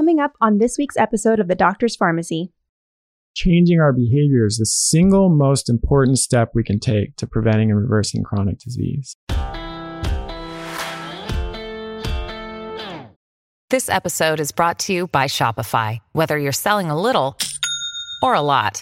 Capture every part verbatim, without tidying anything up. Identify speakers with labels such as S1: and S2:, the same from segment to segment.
S1: coming up on this week's episode of The Doctor's Pharmacy.
S2: Changing our behavior is the single most important step we can take to preventing and reversing chronic disease.
S3: This episode is brought to you by Shopify. Whether you're selling a little or a lot,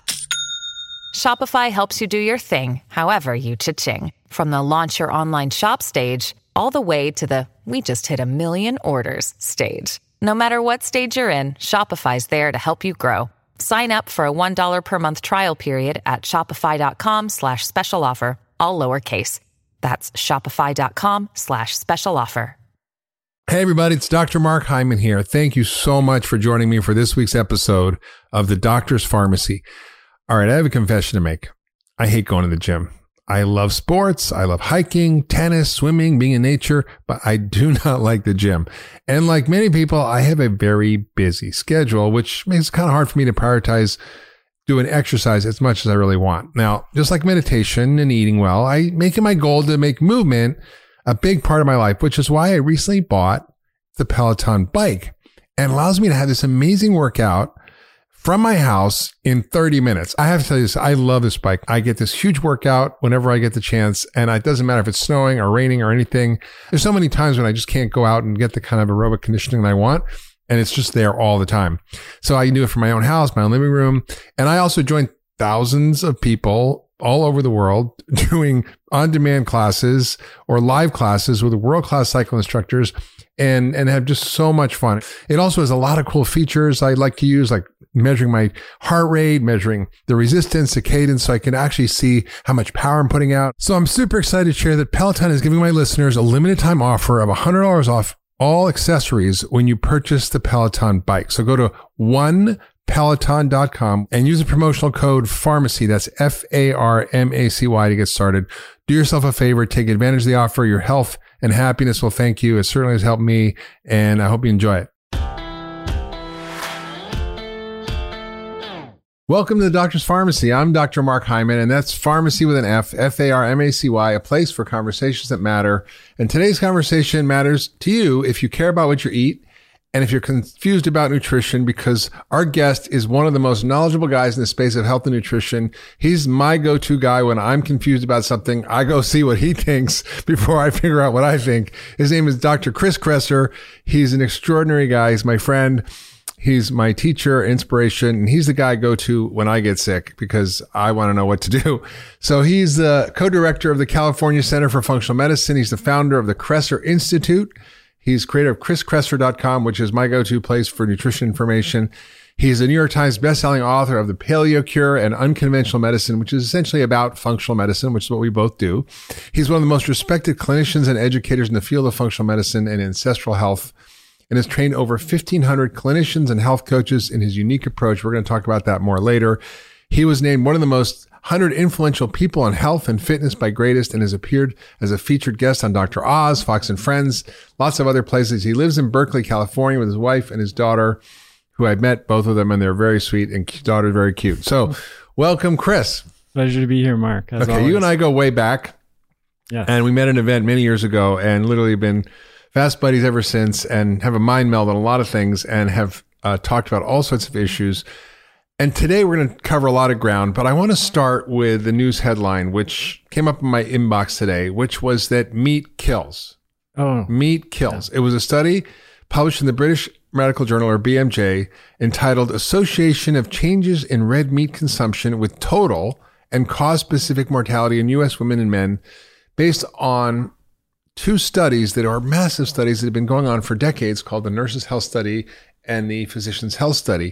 S3: Shopify helps you do your thing, however you cha-ching. From the launch your online shop stage, all the way to the we just hit a million orders stage. No matter what stage you're in, Shopify's there to help you grow. Sign up for a one dollar per month trial period at shopify.com slash special offer, all lowercase. That's shopify.com slash special offer.
S4: Hey everybody, it's Doctor Mark Hyman here. Thank you so much for joining me for this week's episode of The Doctor's Pharmacy. All right, I have a confession to make. I hate going to the gym. I love sports. I love hiking, tennis, swimming, being in nature, but I do not like the gym. And like many people, I have a very busy schedule, which makes it kind of hard for me to prioritize doing exercise as much as I really want. Now, just like meditation and eating well, I make it my goal to make movement a big part of my life, which is why I recently bought the Peloton bike. And it allows me to have this amazing workout from my house in thirty minutes. I have to tell you this, I love this bike. I get this huge workout whenever I get the chance, and it doesn't matter if it's snowing or raining or anything. There's so many times when I just can't go out and get the kind of aerobic conditioning that I want, and it's just there all the time. So I can do it from my own house, my own living room, and I also join thousands of people all over the world doing on-demand classes or live classes with world-class cycle instructors and, and have just so much fun. It also has a lot of cool features I like to use, like measuring my heart rate, measuring the resistance, the cadence, so I can actually see how much power I'm putting out. So I'm super excited to share that Peloton is giving my listeners a limited time offer of one hundred dollars off all accessories when you purchase the Peloton bike. So go to one peloton dot com and use the promotional code pharmacy. That's F A R M A C Y to get started. Do yourself a favor, take advantage of the offer. Your health and happiness will thank you. It certainly has helped me, and I hope you enjoy it. Welcome to the Doctor's Pharmacy. I'm Doctor Mark Hyman, and that's pharmacy with an F, F A R M A C Y, a place for conversations that matter. And today's conversation matters to you if you care about what you eat and if you're confused about nutrition, because our guest is one of the most knowledgeable guys in the space of health and nutrition. He's my go-to guy when I'm confused about something. I go see what he thinks before I figure out what I think. His name is Doctor Chris Kresser. He's an extraordinary guy. He's my friend. He's my teacher, inspiration, and he's the guy I go to when I get sick because I want to know what to do. So he's the co-director of the California Center for Functional Medicine. He's the founder of the Kresser Institute. He's creator of chris kresser dot com, which is my go-to place for nutrition information. He's a New York Times bestselling author of The Paleo Cure and Unconventional Medicine, which is essentially about functional medicine, which is what we both do. He's one of the most respected clinicians and educators in the field of functional medicine and ancestral health, and has trained over fifteen hundred clinicians and health coaches in his unique approach. We're going to talk about that more later. He was named one of the most one hundred influential people on health and fitness by Greatist and has appeared as a featured guest on Doctor Oz, Fox and Friends, lots of other places. He lives in Berkeley, California with his wife and his daughter, who I met both of them, and they're very sweet, and daughter's very cute. So welcome, Chris.
S2: Pleasure to be here, Mark.
S4: Okay,
S2: always.
S4: You and I go way back.
S2: Yes.
S4: And we met at an event many years ago and literally been fast buddies ever since, and have a mind meld on a lot of things, and have uh, talked about all sorts of issues. And today we're going to cover a lot of ground, but I want to start with the news headline, which came up in my inbox today, which was that meat kills.
S2: Oh,
S4: Meat kills. Yeah. It was a study published in the British Medical Journal, or B M J, entitled Association of Changes in Red Meat Consumption with Total and Cause-Specific Mortality in U S Women and Men, based on two studies that are massive studies that have been going on for decades, called the Nurses' Health Study and the Physicians' Health Study.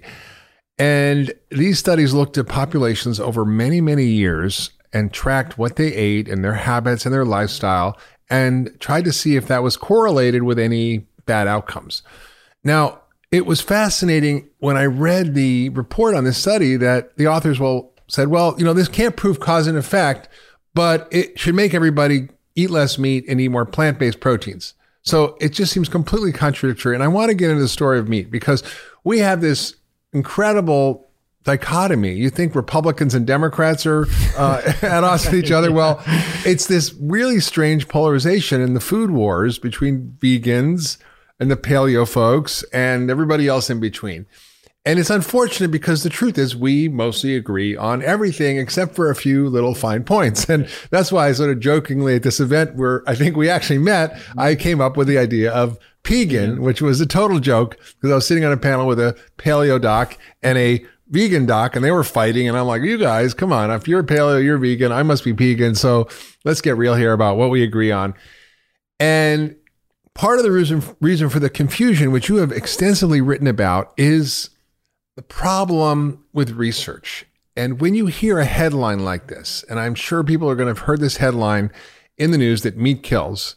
S4: And these studies looked at populations over many, many years and tracked what they ate and their habits and their lifestyle, and tried to see if that was correlated with any bad outcomes. Now, it was fascinating when I read the report on this study that the authors well said, well, you know, this can't prove cause and effect, but it should make everybody eat less meat and eat more plant-based proteins. So it just seems completely contradictory. And I want to get into the story of meat because we have this incredible dichotomy. You think Republicans and Democrats are uh, at odds with each other. Well, it's this really strange polarization in the food wars between vegans, and the paleo folks and everybody else in between. And it's unfortunate because the truth is we mostly agree on everything except for a few little fine points. And that's why I sort of jokingly at this event where I think we actually met, I came up with the idea of Pegan, which was a total joke because I was sitting on a panel with a paleo doc and a vegan doc and they were fighting. And I'm like, you guys, come on. If you're paleo, you're vegan. I must be Pegan. So let's get real here about what we agree on. And part of the reason, reason for the confusion, which you have extensively written about, is the problem with research. And when you hear a headline like this, and I'm sure people are going to have heard this headline in the news that meat kills,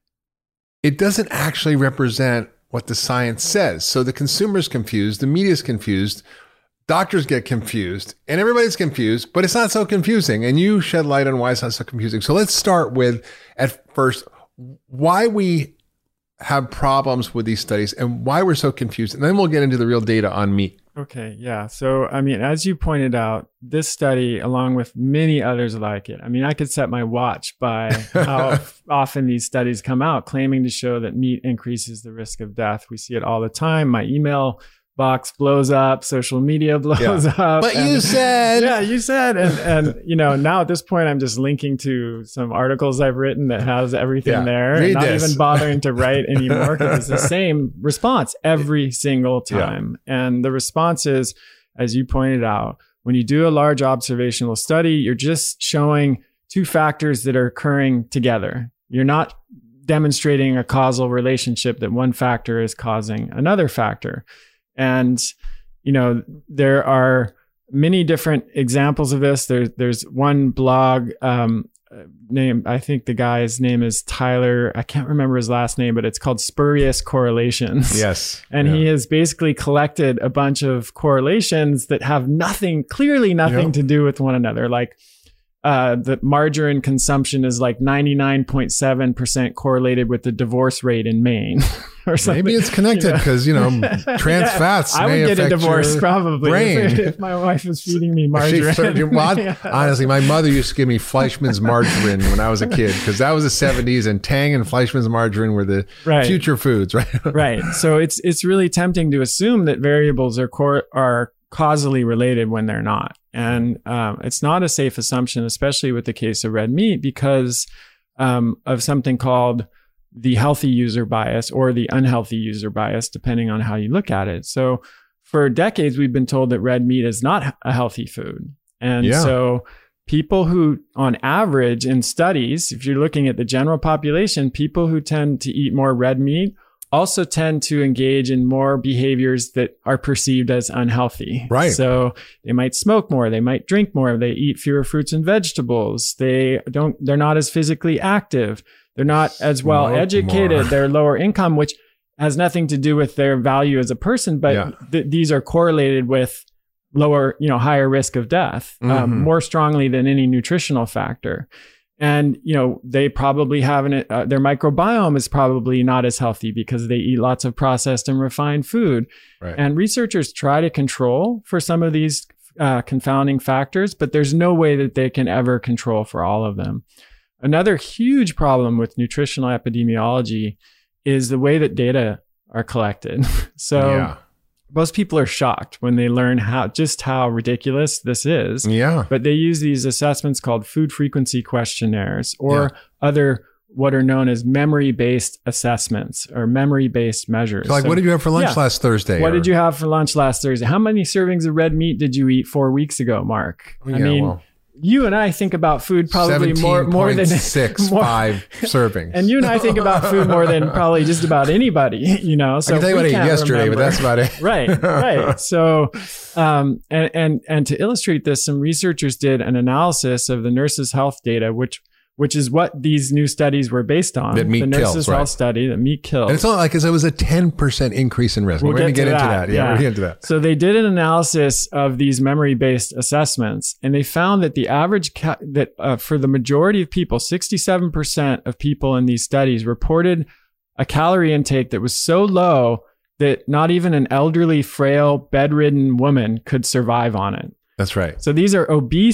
S4: it doesn't actually represent what the science says. So the consumer's confused, the media's confused, doctors get confused, and everybody's confused, but it's not so confusing. And you shed light on why it's not so confusing. So let's start with, at first, why we have problems with these studies and why we're so confused. And then we'll get into the real data on meat.
S2: Okay, yeah. So, I mean, as you pointed out, this study, along with many others like it, I mean, I could set my watch by how often these studies come out claiming to show that meat increases the risk of death. We see it all the time. My email box blows up, social media blows yeah. up.
S4: But
S2: and,
S4: you said.
S2: Yeah, you said. And, and, you know, now at this point, I'm just linking to some articles I've written that has everything yeah. there.
S4: Read
S2: and not
S4: this.
S2: even bothering to write anymore because it's the same response every single time. Yeah. And the response is, as you pointed out, when you do a large observational study, you're just showing two factors that are occurring together. You're not demonstrating a causal relationship that one factor is causing another factor. And, you know, there are many different examples of this. There's there's one blog um, name, I think the guy's name is Tyler. I can't remember his last name, but it's called Spurious Correlations.
S4: Yes.
S2: And
S4: yeah.
S2: he has basically collected a bunch of correlations that have nothing, clearly nothing yep. to do with one another. Like uh, the margarine consumption is like ninety-nine point seven percent correlated with the divorce rate in Maine. Or something.
S4: Maybe it's connected because, you know, you know trans yeah, fats
S2: I
S4: may
S2: would get
S4: affect
S2: a divorce
S4: your
S2: probably
S4: brain.
S2: If, if my wife was feeding me margarine.
S4: She, well, yeah. Honestly, my mother used to give me Fleischmann's margarine when I was a kid because that was the seventies and Tang and Fleischmann's margarine were the right. future foods, right?
S2: Right. So it's it's really tempting to assume that variables are cor- are causally related when they're not. And um, it's not a safe assumption, especially with the case of red meat, because um, of something called the healthy user bias or the unhealthy user bias, depending on how you look at it. So for decades, we've been told that red meat is not a healthy food. And yeah. so people who, on average in studies, if you're looking at the general population, people who tend to eat more red meat also tend to engage in more behaviors that are perceived as unhealthy.
S4: Right.
S2: So they might smoke more, they might drink more, they eat fewer fruits and vegetables, they don't, they're not as physically active. They're not as well Smoke educated. More. They're lower income, which has nothing to do with their value as a person, but yeah. th- these are correlated with lower, you know, higher risk of death, mm-hmm. um, more strongly than any nutritional factor. And, you know, they probably have an, uh, their microbiome is probably not as healthy because they eat lots of processed and refined food.
S4: Right.
S2: And researchers try to control for some of these uh, confounding factors, but there's no way that they can ever control for all of them. Another huge problem with nutritional epidemiology is the way that data are collected. So yeah. most people are shocked when they learn how just how ridiculous this is.
S4: Yeah.
S2: But they use these assessments called food frequency questionnaires or yeah. other what are known as memory-based assessments or memory-based measures.
S4: So like, so, what did you have for lunch yeah. last Thursday?
S2: What
S4: or?
S2: did you have for lunch last Thursday? How many servings of red meat did you eat four weeks ago, Mark?
S4: Yeah,
S2: I mean,
S4: well.
S2: You and I think about food probably more more than
S4: six
S2: more,
S4: five servings,
S2: and you and I think about food more than probably just about anybody. You know, so
S4: I can tell you what I ate yesterday,
S2: remember.
S4: But that's about it.
S2: Right, right. So, um, and and and to illustrate this, some researchers did an analysis of the nurses' health data, which which is what these new studies were based on.
S4: That meat
S2: the nurses'
S4: kills,
S2: health
S4: right.
S2: study that meat kills.
S4: And it's not like it was a ten percent increase in risk.
S2: We'll
S4: we're going to get into
S2: that.
S4: that. Yeah,
S2: yeah,
S4: we're going to get into that.
S2: So they did an analysis of these memory-based assessments, and they found that the average ca- that uh, for the majority of people, sixty-seven percent of people in these studies reported a calorie intake that was so low that not even an elderly, frail, bedridden woman could survive on it.
S4: That's right.
S2: So these are obese,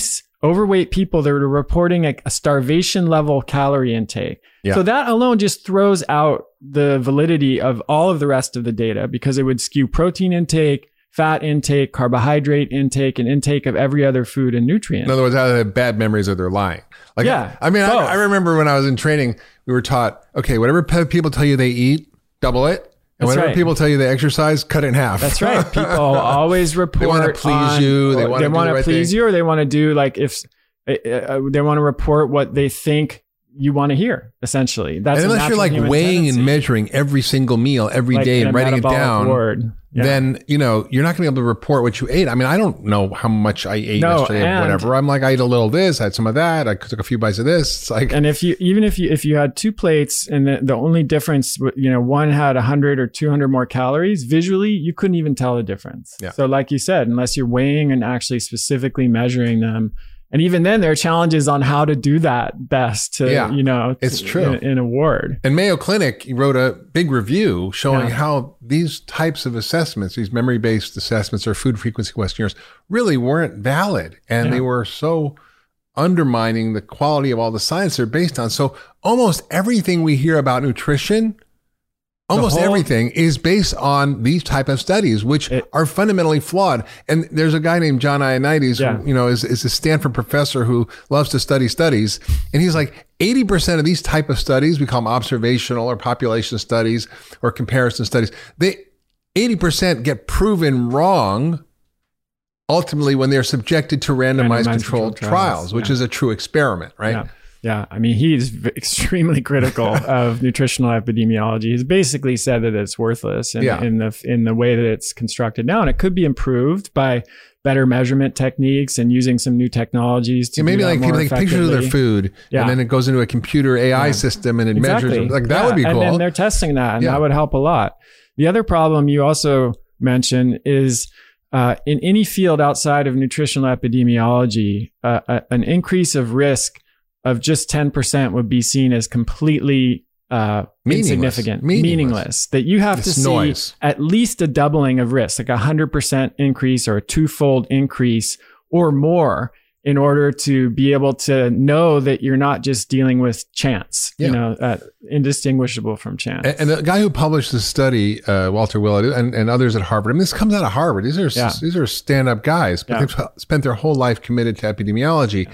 S2: overweight people that were reporting a, a starvation level calorie intake.
S4: Yeah.
S2: So that alone just throws out the validity of all of the rest of the data because it would skew protein intake, fat intake, carbohydrate intake, and intake of every other food and nutrient.
S4: In other words, either they have bad memories or they're lying. Like,
S2: Yeah,
S4: I mean, I,
S2: both.
S4: I remember when I was in training, we were taught, okay, whatever pe- people tell you they eat, double it. And
S2: That's
S4: whatever
S2: right.
S4: people tell you they exercise, cut it in half.
S2: That's right. People always report.
S4: They wanna please
S2: on-
S4: you. They
S2: or
S4: wanna
S2: they
S4: do
S2: wanna
S4: the right
S2: please
S4: thing.
S2: you, or they want to do like if uh, they want to report what they think you want to hear. Essentially, that's
S4: And
S2: a
S4: unless you're
S2: natural
S4: like
S2: human
S4: weighing
S2: tendency.
S4: and measuring every single meal every
S2: Like
S4: day
S2: in
S4: and
S2: a
S4: writing it
S2: metabolic
S4: down,
S2: ward. Yeah.
S4: then, you know, you're not going to be able to report what you ate. I mean, I don't know how much I ate
S2: No,
S4: yesterday or
S2: and-
S4: whatever. I'm like, I ate a little of this, I had some of that. I took a few bites of this. It's like,
S2: And if you, even if you, if you had two plates and the, the only difference, you know, one had one hundred or two hundred more calories, visually, you couldn't even tell the difference.
S4: Yeah.
S2: So like you said, unless you're weighing and actually specifically measuring them. And even then there are challenges on how to do that best to,
S4: Yeah,
S2: you know,
S4: it's
S2: to-
S4: true.
S2: in, in a ward.
S4: and Mayo Clinic wrote a big review showing
S2: Yeah.
S4: how these types of assessments, these memory-based assessments or food frequency questionnaires, really weren't valid. And
S2: Yeah.
S4: they were so undermining the quality of all the science they're based on. So almost everything we hear about nutrition, almost
S2: whole-
S4: everything is based on these type of studies, which
S2: It-
S4: are fundamentally flawed. And there's a guy named John Ioannidis,
S2: Yeah.
S4: who, you know, is, is a Stanford professor who loves to study studies. And he's like, eighty percent of these type of studies, we call them observational or population studies or comparison studies, they eighty percent get proven wrong ultimately when they're subjected to randomized,
S2: Randomized
S4: controlled
S2: controlled
S4: trials,
S2: trials,
S4: which
S2: yeah.
S4: is a true experiment, right?
S2: Yeah. Yeah. I mean, he's v- extremely critical of nutritional epidemiology. He's basically said that it's worthless in,
S4: Yeah.
S2: in the in the way that it's constructed now. And it could be improved by better measurement techniques and using some new technologies to
S4: Yeah, maybe
S2: do that
S4: like
S2: more
S4: people take pictures of their
S2: effectively.
S4: food
S2: Yeah.
S4: and then it goes into a computer A I
S2: Yeah.
S4: system and it
S2: Exactly.
S4: measures. Like that
S2: Yeah,
S4: would be cool.
S2: And then they're testing that, and
S4: Yeah.
S2: that would help a lot. The other problem you also mentioned is uh, in any field outside of nutritional epidemiology, uh, a, an increase of risk of just ten percent would be seen as completely uh,
S4: Meaningless.
S2: insignificant,
S4: Meaningless.
S2: meaningless. That you have
S4: It's
S2: to see
S4: noise.
S2: at least a doubling of risk, like a hundred percent increase or a twofold increase or more, in order to be able to know that you're not just dealing with chance,
S4: Yeah.
S2: you know, uh, indistinguishable from chance.
S4: And, and the guy who published this study, uh, Walter Willett, and, and others at Harvard, I mean, this comes out of Harvard. These are
S2: Yeah.
S4: these are stand up guys, but
S2: Yeah.
S4: they've spent their whole life committed to epidemiology,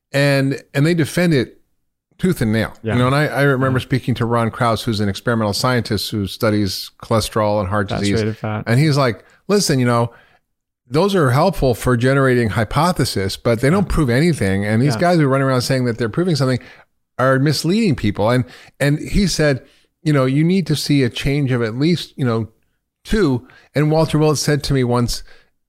S4: and and they defend it tooth and nail.
S2: Yeah.
S4: You know, and I, I remember speaking to Ron Krauss, who's an experimental scientist who studies cholesterol and heart disease,
S2: Saturated fat.
S4: and he's like, listen, you know, those are helpful for generating hypothesis, but they don't prove anything. And these
S2: Yeah.
S4: guys who are running around saying that they're proving something are misleading people. And and he said, you know, you need to see a change of at least, you know, two. And Walter Willett said to me once,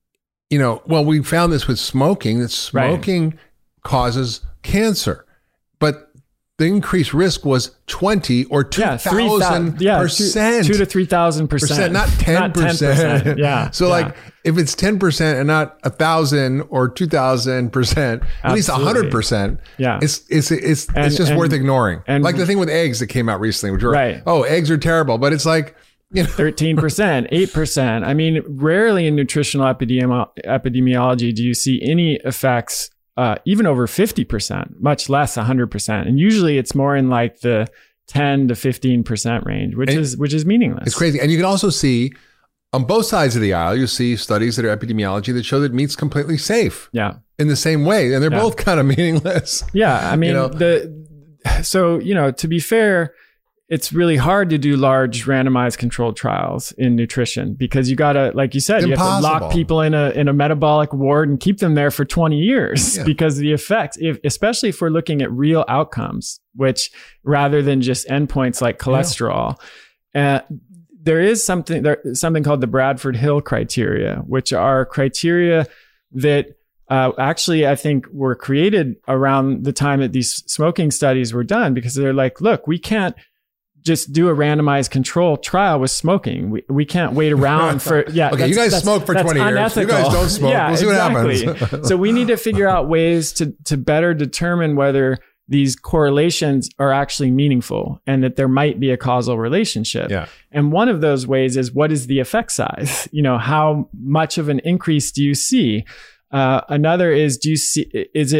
S4: you know, well, we found this with smoking, that smoking causes cancer. But the increased risk was twenty or two
S2: Yeah, three
S4: thousand
S2: thousand. Yeah, two,
S4: percent.
S2: two to three thousand
S4: Percent,
S2: percent,
S4: not ten percent.
S2: Yeah.
S4: So
S2: yeah.
S4: like, if it's ten percent and not a thousand or two thousand percent, at least a
S2: Absolutely.
S4: hundred percent.
S2: Yeah.
S4: It's it's it's
S2: And-
S4: it's just
S2: and-
S4: worth ignoring.
S2: and-
S4: like the thing with eggs that came out recently, which were
S2: Right.
S4: oh, eggs are terrible, but it's like, you know,
S2: thirteen percent, eight percent. I mean, rarely in nutritional epidemi- epidemiology do you see any effects uh, even over fifty percent, much less one hundred percent. And usually it's more in like the ten to fifteen percent range, which
S4: And
S2: is which is meaningless.
S4: it's crazy. And you can also see on both sides of the aisle, you see studies that are epidemiology that show that meat's completely safe
S2: Yeah.
S4: in the same way, and they're
S2: Yeah.
S4: both kind of meaningless.
S2: Yeah. I mean,
S4: know?
S2: the so, you know, to be fair, it's really hard to do large randomized controlled trials in nutrition because you got to, like you said, you have to
S4: Impossible.
S2: lock people in a in a metabolic ward and keep them there for twenty years
S4: Yeah.
S2: because the effects, if, especially if we're looking at real outcomes, which rather than just endpoints like cholesterol, uh, there is something there something called the Bradford Hill criteria, which are criteria that Uh, actually, I think were created around the time that these smoking studies were done because they're like, look, we can't just do a randomized control trial with smoking. We we can't wait around for, yeah.
S4: Okay, you
S2: that's-
S4: guys
S2: that's-
S4: smoke for
S2: that's
S4: twenty years. You
S2: unethical.
S4: guys don't smoke.
S2: Yeah,
S4: We'll see what
S2: exactly.
S4: happens.
S2: So we need to figure out ways to to better determine whether these correlations are actually meaningful and that there might be a causal relationship.
S4: Yeah.
S2: And one of those ways is, what is the effect size? You know, how much of an increase do you see? Uh, another is, do you see, is it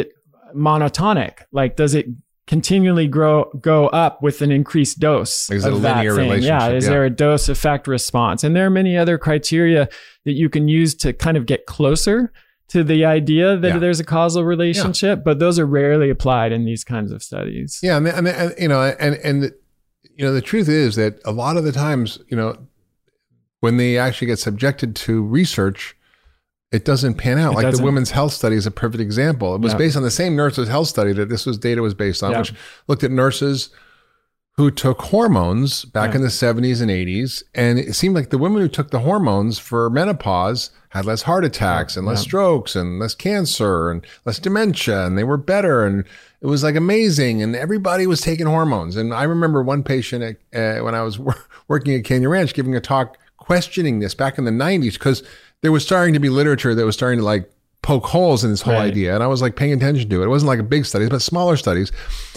S2: monotonic? Like, does it continually grow go up with an increased dose
S4: is
S2: of
S4: it a
S2: that
S4: linear
S2: thing?
S4: relationship?
S2: Yeah, is
S4: yeah.
S2: there a dose effect response? And there are many other criteria that you can use to kind of get closer to the idea that
S4: Yeah.
S2: there's a causal relationship, yeah. but those are rarely applied in these kinds of studies.
S4: Yeah, and, and, and you know, and and the, you know, the truth is that a lot of the times, you know, when they actually get subjected to research, it doesn't pan out.
S2: It
S4: like
S2: doesn't.
S4: the women's health study is a perfect example. It was
S2: Yeah.
S4: based on the same nurses' health study that this was data was based on,
S2: Yeah.
S4: which looked at nurses who took hormones back
S2: Yeah.
S4: in the seventies and eighties. And it seemed like the women who took the hormones for menopause had less heart attacks and less
S2: Yeah.
S4: strokes and less cancer and less dementia. And they were better. And it was like amazing. And everybody was taking hormones. And I remember one patient at, uh, when I was wor- working at Canyon Ranch giving a talk questioning this back in the nineties, because there was starting to be literature that was starting to like poke holes in this whole
S2: Right.
S4: idea. And I was like paying attention to it. It wasn't like a big studies, but smaller studies.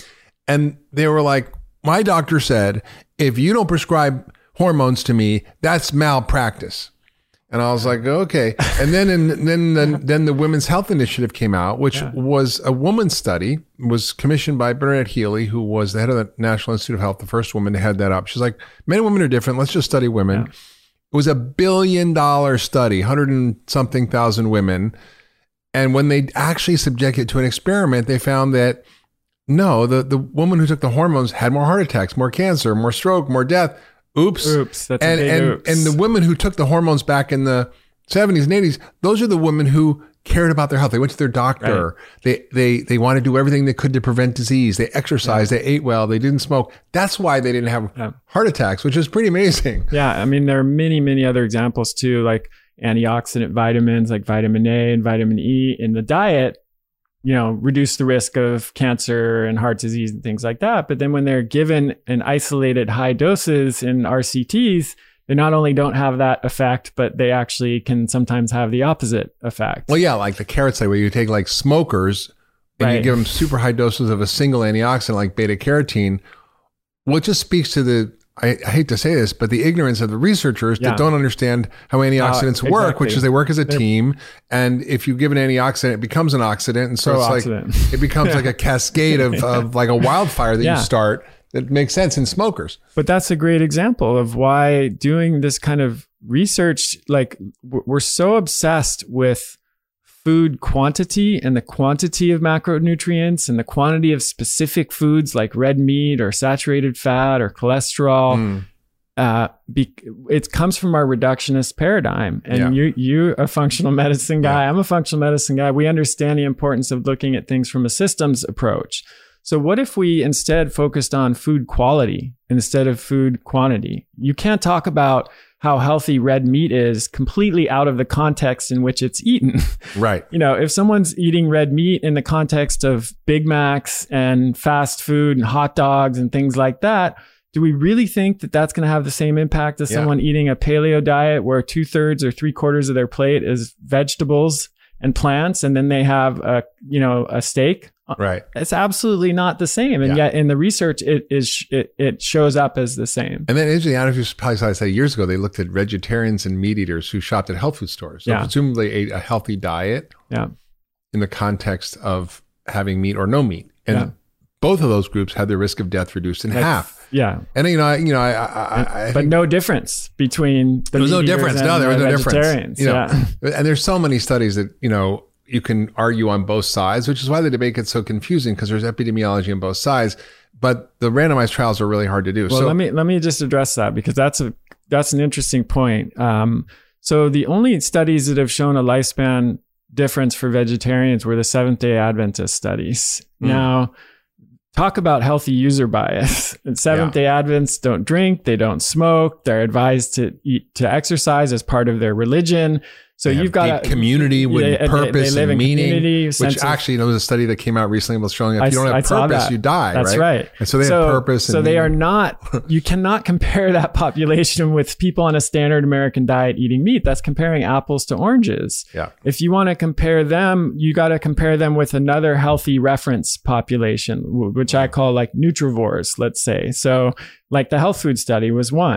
S4: And they were like, my doctor said, if you don't prescribe hormones to me, that's malpractice. And I was like, okay. And then, in, then, the, then the Women's Health Initiative came out, which
S2: Yeah.
S4: was a woman's study, was commissioned by Bernadette Healy, who was the head of the National Institute of Health, the first woman to head that up. She's like, men and women are different. Let's just study women.
S2: Yeah.
S4: It was a billion dollar study, hundred and something thousand women. And when they actually subjected it to an experiment, they found that no, the, the woman who took the hormones had more heart attacks, more cancer, more stroke, more death. Oops.
S2: Oops. That's
S4: and
S2: a big
S4: and,
S2: oops.
S4: and the women who took the hormones back in the seventies and eighties, those are the women who cared about their health. They went to their doctor.
S2: Right.
S4: They they they wanted to do everything they could to prevent disease. They exercised.
S2: Yeah.
S4: They ate well. They didn't smoke. That's why they didn't have
S2: Yeah.
S4: heart attacks, which is pretty amazing.
S2: Yeah, I mean, there are many, many other examples too, like antioxidant vitamins like vitamin A and vitamin E in the diet, you know, reduce the risk of cancer and heart disease and things like that. But then when they're given in isolated high doses in R C Ts, they not only don't have that effect, but they actually can sometimes have the opposite effect.
S4: Well, yeah, like the carrot study where you take like smokers and you
S2: Right.
S4: give them super high doses of a single antioxidant like beta carotene. Well, it just speaks to the, I, I hate to say this, but the ignorance of the researchers
S2: Yeah.
S4: that don't understand how antioxidants
S2: Uh,
S4: work, which
S2: exactly.
S4: is they work as a
S2: They're-
S4: team. And if you give an antioxidant, it becomes an oxidant. And so it's like,
S2: Pro-oxidant.
S4: it becomes like a cascade of, of like a wildfire that
S2: Yeah.
S4: you start that makes sense in smokers.
S2: But that's a great example of why doing this kind of research, like w- we're so obsessed with food quantity and the quantity of macronutrients and the quantity of specific foods like red meat or saturated fat or cholesterol.
S4: Mm.
S2: Uh, be, it comes from our reductionist paradigm. And
S4: Yeah.
S2: you, you're a functional medicine guy.
S4: Yeah.
S2: I'm a functional medicine guy. We understand the importance of looking at things from a systems approach. So what if we instead focused on food quality instead of food quantity? You can't talk about how healthy red meat is completely out of the context in which it's eaten.
S4: Right.
S2: You know, if someone's eating red meat in the context of Big Macs and fast food and hot dogs and things like that, do we really think that that's going to have the same impact as
S4: Yeah.
S2: someone eating a paleo diet where two thirds or three quarters of their plate is vegetables and plants, and then they have a, you know, a steak?
S4: Right.
S2: It's absolutely not the same. And
S4: Yeah.
S2: yet in the research, it is, it, it shows up as the same.
S4: And then, interestingly, I don't know if you probably saw this years ago, they looked at vegetarians and meat eaters who shopped at health food stores. So
S2: Yeah.
S4: presumably ate a healthy diet
S2: Yeah.
S4: in the context of having meat or no meat. And
S2: Yeah.
S4: both of those groups had their risk of death reduced in
S2: That's-
S4: half.
S2: Yeah.
S4: And, you know, I, you know, I, I, I
S2: But
S4: think
S2: no difference between the
S4: there was no
S2: meat eaters
S4: difference.
S2: and
S4: No, there was
S2: the
S4: no difference.
S2: vegetarians.
S4: You know,
S2: Yeah.
S4: and there's so many studies that, you know, you can argue on both sides, which is why the debate gets so confusing because there's epidemiology on both sides. But the randomized trials are really hard to do.
S2: Well,
S4: so
S2: let me let me just address that because that's a that's an interesting point. Um, so the only studies that have shown a lifespan difference for vegetarians were the Seventh Day Adventist studies.
S4: Mm.
S2: Now, talk about healthy user bias. And Seventh Day Adventists don't drink, they don't smoke, they're advised to eat to exercise as part of their religion. So
S4: They have
S2: you've got
S4: deep community with
S2: they- they-
S4: purpose
S2: they live
S4: and
S2: in
S4: meaning,
S2: community,
S4: which
S2: sense of-
S4: actually, you know, there was a study that came out recently was showing if
S2: I
S4: you don't
S2: s- I
S4: have
S2: saw
S4: purpose,
S2: that.
S4: you die.
S2: That's right.
S4: And so they
S2: so,
S4: have purpose. And
S2: so they are
S4: meaning.
S2: not, you cannot compare that population with people on a standard American diet eating meat. That's comparing apples to oranges.
S4: Yeah.
S2: If you want to compare them, you got to compare them with another healthy reference population, w- which I call like nutrivores, let's say. So like the health food study was one.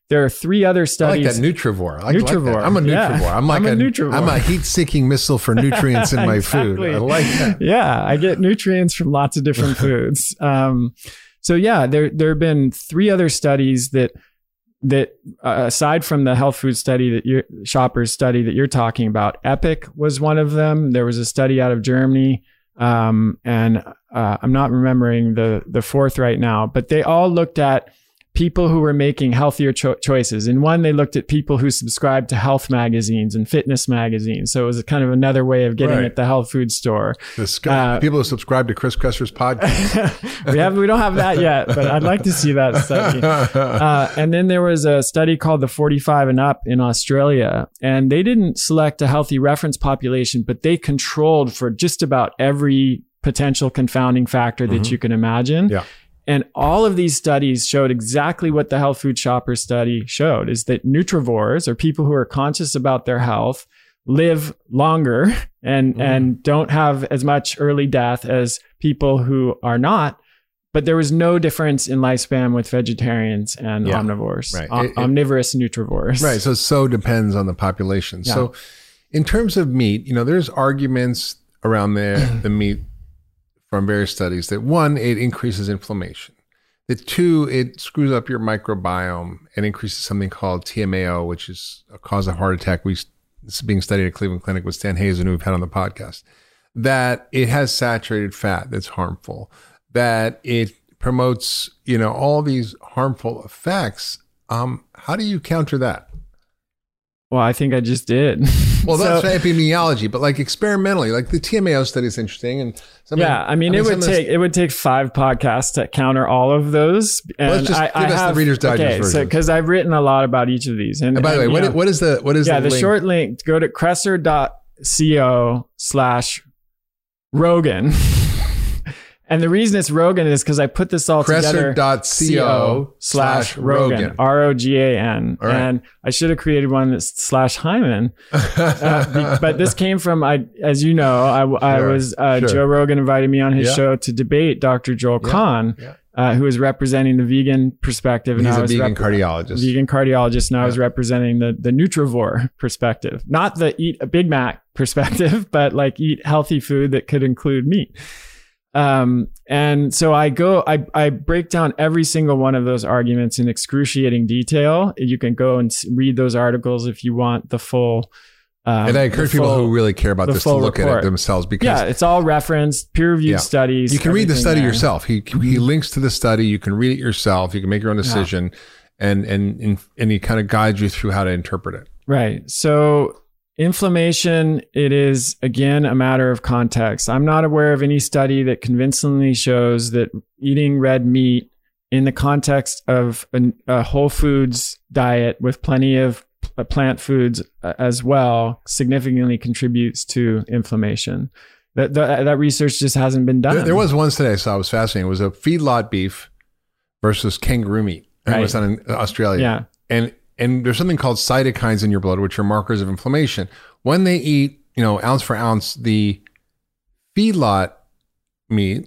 S2: there are three other studies.
S4: I like that Nutrivore. I like
S2: Nutrivore.
S4: Like that. I'm a Nutrivore.
S2: Yeah.
S4: I'm like
S2: I'm a,
S4: a,
S2: Nutrivore.
S4: I'm a heat-seeking missile for nutrients in my
S2: exactly.
S4: food. I like that.
S2: Yeah, I get nutrients from lots of different foods. Um, so yeah, there there have been three other studies that that uh, aside from the health food study that your shoppers study that you're talking about, EPIC was one of them. There was a study out of Germany, um, and uh, I'm not remembering the the fourth right now, but they all looked at people who were making healthier cho- choices. In one, they looked at people who subscribed to health magazines and fitness magazines. So it was kind of another way of getting
S4: right.
S2: at the health food store.
S4: The sc- uh, people who subscribe to Chris Kresser's podcast.
S2: we have, we don't have that yet, but I'd like to see that study. Uh, and then there was a study called the forty-five and up in Australia, and they didn't select a healthy reference population, but they controlled for just about every potential confounding factor that mm-hmm. you can imagine.
S4: Yeah.
S2: And all of these studies showed exactly what the health food shopper study showed, is that Nutrivores, or people who are conscious about their health, live longer and, mm. and don't have as much early death as people who are not. But there was no difference in lifespan with vegetarians and yeah. omnivores,
S4: right.
S2: o-
S4: it, it,
S2: omnivorous Nutrivores.
S4: Right. So, so depends on the population. Yeah. So in terms of meat, you know, there's arguments around the, the meat from various studies that one, it increases inflammation. That two, it screws up your microbiome and increases something called T M A O, which is a cause of heart attack. We, this is being studied at Cleveland Clinic with Stan Hazen, who we've had on the podcast. That it has saturated fat that's harmful. That it promotes, you know, all these harmful effects. Um, how do you counter that?
S2: Well, I think I just did.
S4: Well, that's
S2: so,
S4: epidemiology, but like experimentally, like the T M A O study is interesting. And
S2: yeah, I mean, I mean, it would take it would take five podcasts to counter all of those. And
S4: let's just
S2: I,
S4: give
S2: I
S4: us
S2: have,
S4: the Reader's Digest
S2: okay,
S4: version.
S2: So because I've written a lot about each of these. And,
S4: and by the way,
S2: and,
S4: what,
S2: know,
S4: what is the what is
S2: yeah
S4: the,
S2: the
S4: link?
S2: short link? Go to Kresser dot co slash Rogan. And the reason it's Rogan is because I put this all together.
S4: Kresser dot co slash Rogan.
S2: R O G A N.
S4: Right.
S2: And I should have created one that's slash Hyman. uh, but this came from, I, as you know, I, I
S4: sure,
S2: was, uh,
S4: sure.
S2: Joe Rogan invited me on his
S4: yeah.
S2: show to debate Doctor Joel
S4: yeah.
S2: Kahn, yeah. Uh, who is representing the vegan perspective. And
S4: He's
S2: I
S4: a
S2: was
S4: vegan
S2: rep-
S4: cardiologist.
S2: Vegan cardiologist. And
S4: yeah.
S2: I was representing the, the Nutrivore perspective, not the eat a Big Mac perspective, but like eat healthy food that could include meat. Um, and so I go, I, I break down every single one of those arguments in excruciating detail. You can go and read those articles if you want the full. Um,
S4: and I encourage people
S2: full,
S4: who really care about this to look report. at it themselves, because
S2: yeah, it's all referenced, peer-reviewed
S4: yeah.
S2: studies.
S4: You can read the study
S2: there.
S4: yourself. He he links to the study. You can read it yourself. You can make your own decision, yeah. and and and and he kind of guides you through how to interpret it.
S2: Right. So. Inflammation, it is, again, a matter of context. I'm not aware of any study that convincingly shows that eating red meat in the context of a, a whole foods diet with plenty of plant foods as well significantly contributes to inflammation. That, that, that research just hasn't been done.
S4: There, there was one study I saw, it was fascinating. It was a feedlot beef versus kangaroo meat. And right. It was done in Australia.
S2: Yeah.
S4: And And there's something called cytokines in your blood, which are markers of inflammation. When they eat, you know, ounce for ounce, the feedlot meat,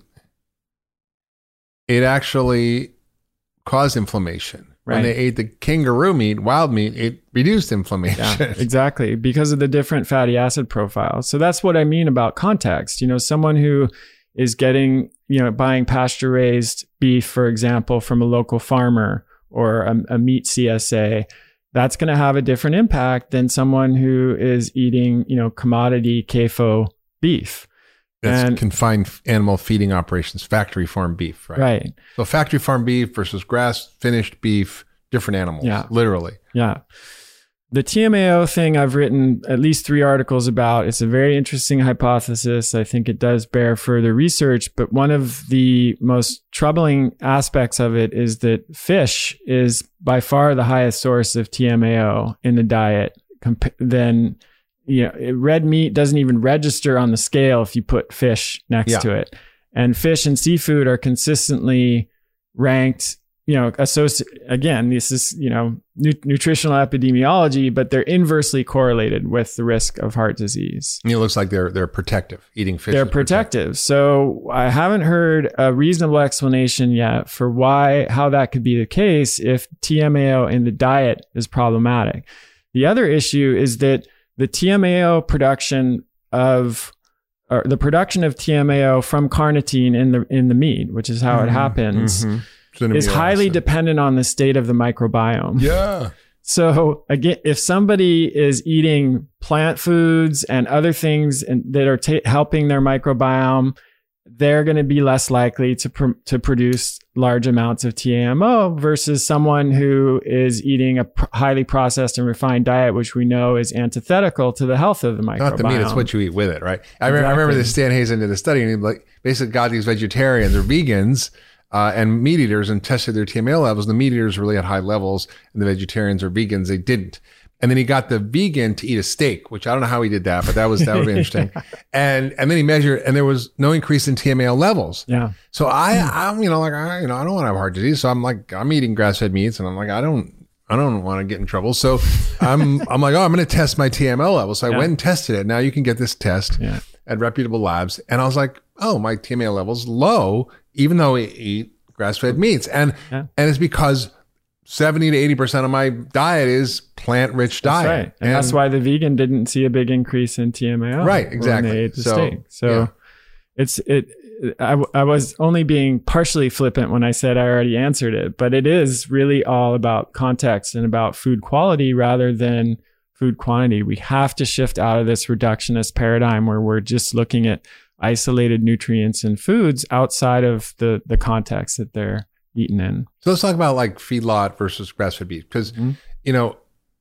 S4: it actually caused inflammation.
S2: Right.
S4: When they ate the kangaroo meat, wild meat, it reduced inflammation.
S2: Yeah, exactly, because of the different fatty acid profiles. So that's what I mean about context. You know, someone who is getting, you know, buying pasture raised beef, for example, from a local farmer, or a, a meat C S A, that's going to have a different impact than someone who is eating, you know, commodity C A F O beef.
S4: That's
S2: and,
S4: confined animal feeding operations, factory farm beef, right?
S2: Right.
S4: So factory farm beef versus grass finished beef, different animals,
S2: yeah.
S4: literally.
S2: Yeah. The T M A O thing, I've written at least three articles about. It's a very interesting hypothesis. I think it does bear further research, but one of the most troubling aspects of it is that fish is by far the highest source of T M A O in the diet. Comp- then, you know, red meat doesn't even register on the scale if you put fish next
S4: yeah.
S2: to it. And fish and seafood are consistently ranked you know, associate again, this is, you know, nu- nutritional epidemiology, but they're inversely correlated with the risk of heart disease.
S4: It looks like they're they're protective. Eating fish.
S2: They're protective. protective. So I haven't heard a reasonable explanation yet for why, how that could be the case if T M A O in the diet is problematic. The other issue is that the T M A O production of, or the production of T M A O from carnitine in the in the meat, which is how mm-hmm. it happens. Mm-hmm. Is highly acid. dependent on the state of the microbiome.
S4: Yeah.
S2: So again, if somebody is eating plant foods and other things and, that are ta- helping their microbiome, they're going to be less likely to pr- to produce large amounts of T M A O versus someone who is eating a pr- highly processed and refined diet, which we know is antithetical to the health of the microbiome.
S4: Not the meat; it's what you eat with it, right? I, exactly. remember, I remember that Stan Hazen did a study, and he like basically got these vegetarians or vegans. Uh, and meat eaters and tested their T M A O levels. The meat eaters really had high levels, and the vegetarians or vegans, they didn't. And then he got the vegan to eat a steak, which I don't know how he did that, but that was that would be interesting. And and then he measured, and there was no increase in T M A O levels.
S2: Yeah.
S4: So I, I'm you know like I you know I don't want to have heart disease, so I'm like I'm eating grass fed meats, and I'm like I don't I don't want to get in trouble. So I'm I'm like oh I'm going to test my T M A O levels. So I yeah. went and tested it. Now you can get this test yeah. at reputable labs, and I was like oh my T M A O levels low, even though I eat grass-fed meats. And
S2: yeah.
S4: and it's because seventy to eighty percent of my diet is plant-rich diet.
S2: That's right. And, and that's why the vegan didn't see a big increase in T M A O.
S4: Right, exactly.
S2: When they ate the so, steak. So yeah. it's it I, I was only being partially flippant when I said I already answered it, but it is really all about context and about food quality rather than food quantity. We have to shift out of this reductionist paradigm where we're just looking at isolated nutrients in foods outside of the the context that they're eaten in.
S4: So let's talk about like feedlot versus grass-fed beef, because mm-hmm. you know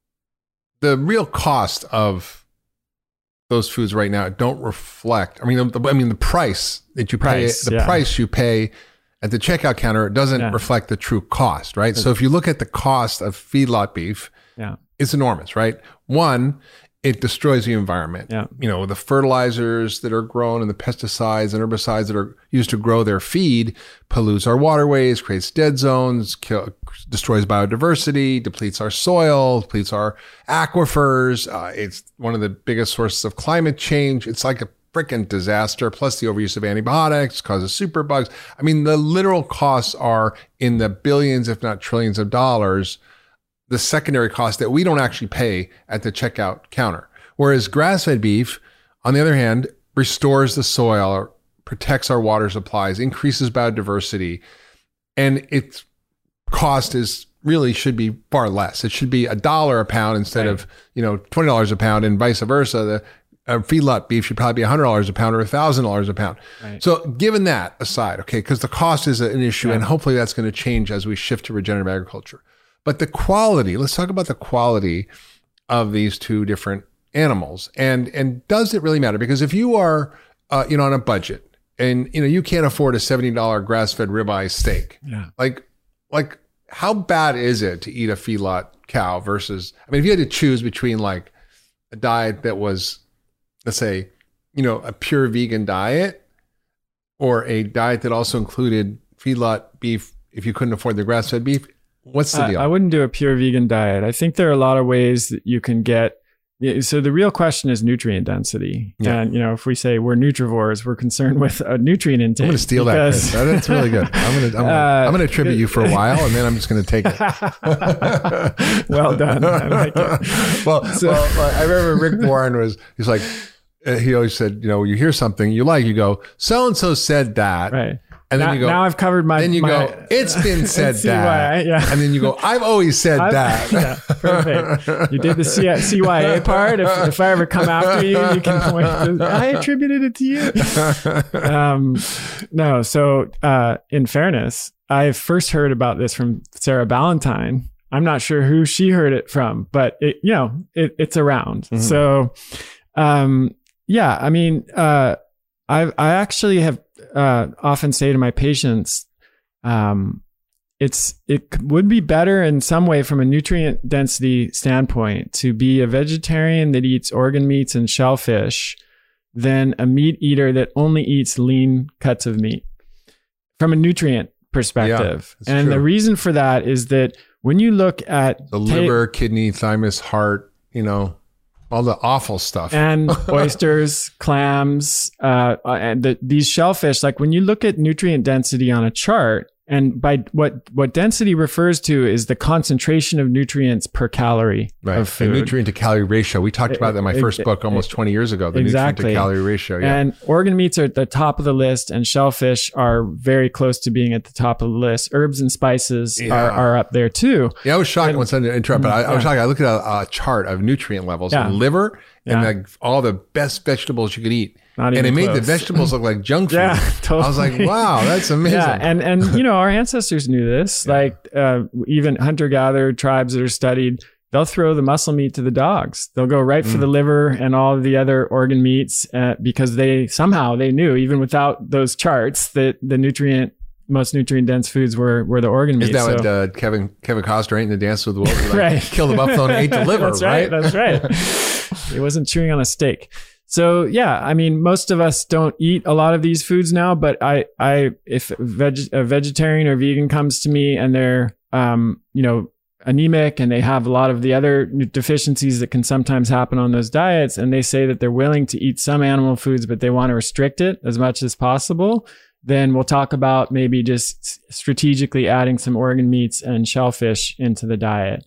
S4: the real cost of those foods right now don't reflect. I mean, the, I mean the price that you pay, price, the yeah. price you pay at the checkout counter doesn't yeah. reflect the true cost, right? So if you look at the cost of feedlot beef,
S2: yeah,
S4: it's enormous, right? One, it destroys the environment.
S2: Yeah.
S4: You know, the fertilizers that are grown and the pesticides and herbicides that are used to grow their feed pollutes our waterways, creates dead zones, kill, destroys biodiversity, depletes our soil, depletes our aquifers. Uh, it's one of the biggest sources of climate change. It's like a freaking disaster. Plus the overuse of antibiotics causes superbugs. I mean, the literal costs are in the billions, if not trillions of dollars. The secondary cost that we don't actually pay at the checkout counter. Whereas grass-fed beef, on the other hand, restores the soil, protects our water supplies, increases biodiversity, and its cost is really should be far less. It should be a dollar a pound instead right. of, you know, twenty dollars a pound, and vice versa. The uh, feedlot beef should probably be one hundred dollars a pound or one thousand dollars a pound.
S2: Right.
S4: So given that aside, okay, because the cost is an issue, yeah. and hopefully that's going to change as we shift to regenerative agriculture. But the quality, let's talk about the quality of these two different animals. And and does it really matter? Because if you are, uh, you know, on a budget and, you know, you can't afford a seventy dollars grass-fed ribeye steak,
S2: yeah.
S4: like, like how bad is it to eat a feedlot cow versus, I mean, if you had to choose between like a diet that was, let's say, you know, a pure vegan diet or a diet that also included feedlot beef, if you couldn't afford the grass-fed beef, what's the deal?
S2: I, I wouldn't do a pure vegan diet. I think there are a lot of ways that you can get. So the real question is nutrient density.
S4: Yeah.
S2: And, you know, if we say we're nutrivores, we're concerned with a nutrient intake.
S4: I'm going to steal because, that, Chris. That's really good. I'm going to I'm uh, I'm going to attribute you for a while, and then I'm just going to take
S2: it. Well done. I like it.
S4: Well, so, well, I remember Rick Warren was, he's like, uh, he always said, you know, you hear something you like, you go, so-and-so said that.
S2: Right.
S4: And then
S2: now,
S4: you go,
S2: now I've covered my,
S4: then you
S2: my,
S4: go, it's been said that.
S2: C Y A, yeah.
S4: And then you go, I've always said
S2: I've,
S4: that.
S2: Yeah, perfect. You did the C Y A part. If, if I ever come after you, you can point to, I attributed it to you. Um, no. So, uh, in fairness, I first heard about this from Sarah Ballantyne. I'm not sure who she heard it from, but it, you know, it, it's around. Mm-hmm. So, um, yeah, I mean, uh, I, I actually have, Uh, often say to my patients, um, it's it would be better in some way from a nutrient density standpoint to be a vegetarian that eats organ meats and shellfish than a meat eater that only eats lean cuts of meat from a nutrient perspective.
S4: Yeah,
S2: and
S4: true.
S2: the reason for that is that when you look at
S4: The
S2: ta-
S4: liver, kidney, thymus, heart, you know, all the awful stuff.
S2: and oysters, clams, uh, and the, these shellfish, like when you look at nutrient density on a chart, and by what what density refers to is the concentration of nutrients per calorie
S4: Right.
S2: of
S4: The
S2: food.
S4: nutrient to calorie ratio. We talked about that in my
S2: Ex-
S4: first book almost twenty years ago. The nutrient
S2: Exactly.
S4: to calorie ratio. Yeah.
S2: And organ meats are at the top of the list, and shellfish are very close to being at the top of the list. Herbs and spices
S4: Yeah.
S2: are, are up there too.
S4: yeah, I was shocked
S2: and-
S4: once I interrupt, but I, I was
S2: Yeah.
S4: shocked. I looked at a, a chart of nutrient levels
S2: Yeah.
S4: in liver and
S2: Yeah.
S4: like all the best vegetables you could eat.
S2: Not
S4: And it
S2: even
S4: made the
S2: close.
S4: vegetables look like junk food.
S2: Yeah,
S4: I was like,
S2: totally.
S4: wow, that's amazing.
S2: Yeah, and and you know our ancestors knew this. Like uh, even hunter-gatherer tribes that are studied, they'll throw the muscle meat to the dogs. They'll go right for
S4: Mm.
S2: the liver and all of the other organ meats uh, because they somehow they knew, even without those charts, that the nutrient most nutrient dense foods were were the organ meats.
S4: Isn't that what
S2: So-
S4: uh, Kevin Kevin Costner ate in the Dance with the Wolves? Like,
S2: Right.
S4: Kill the buffalo and ate the liver,
S2: That's right.
S4: right?
S2: That's right. He wasn't chewing on a steak. So yeah, I mean, most of us don't eat a lot of these foods now, but I, I, if a, veg, a vegetarian or vegan comes to me and they're, um, you know, anemic and they have a lot of the other deficiencies that can sometimes happen on those diets, and they say that they're willing to eat some animal foods, but they want to restrict it as much as possible, then we'll talk about maybe just strategically adding some organ meats and shellfish into the diet.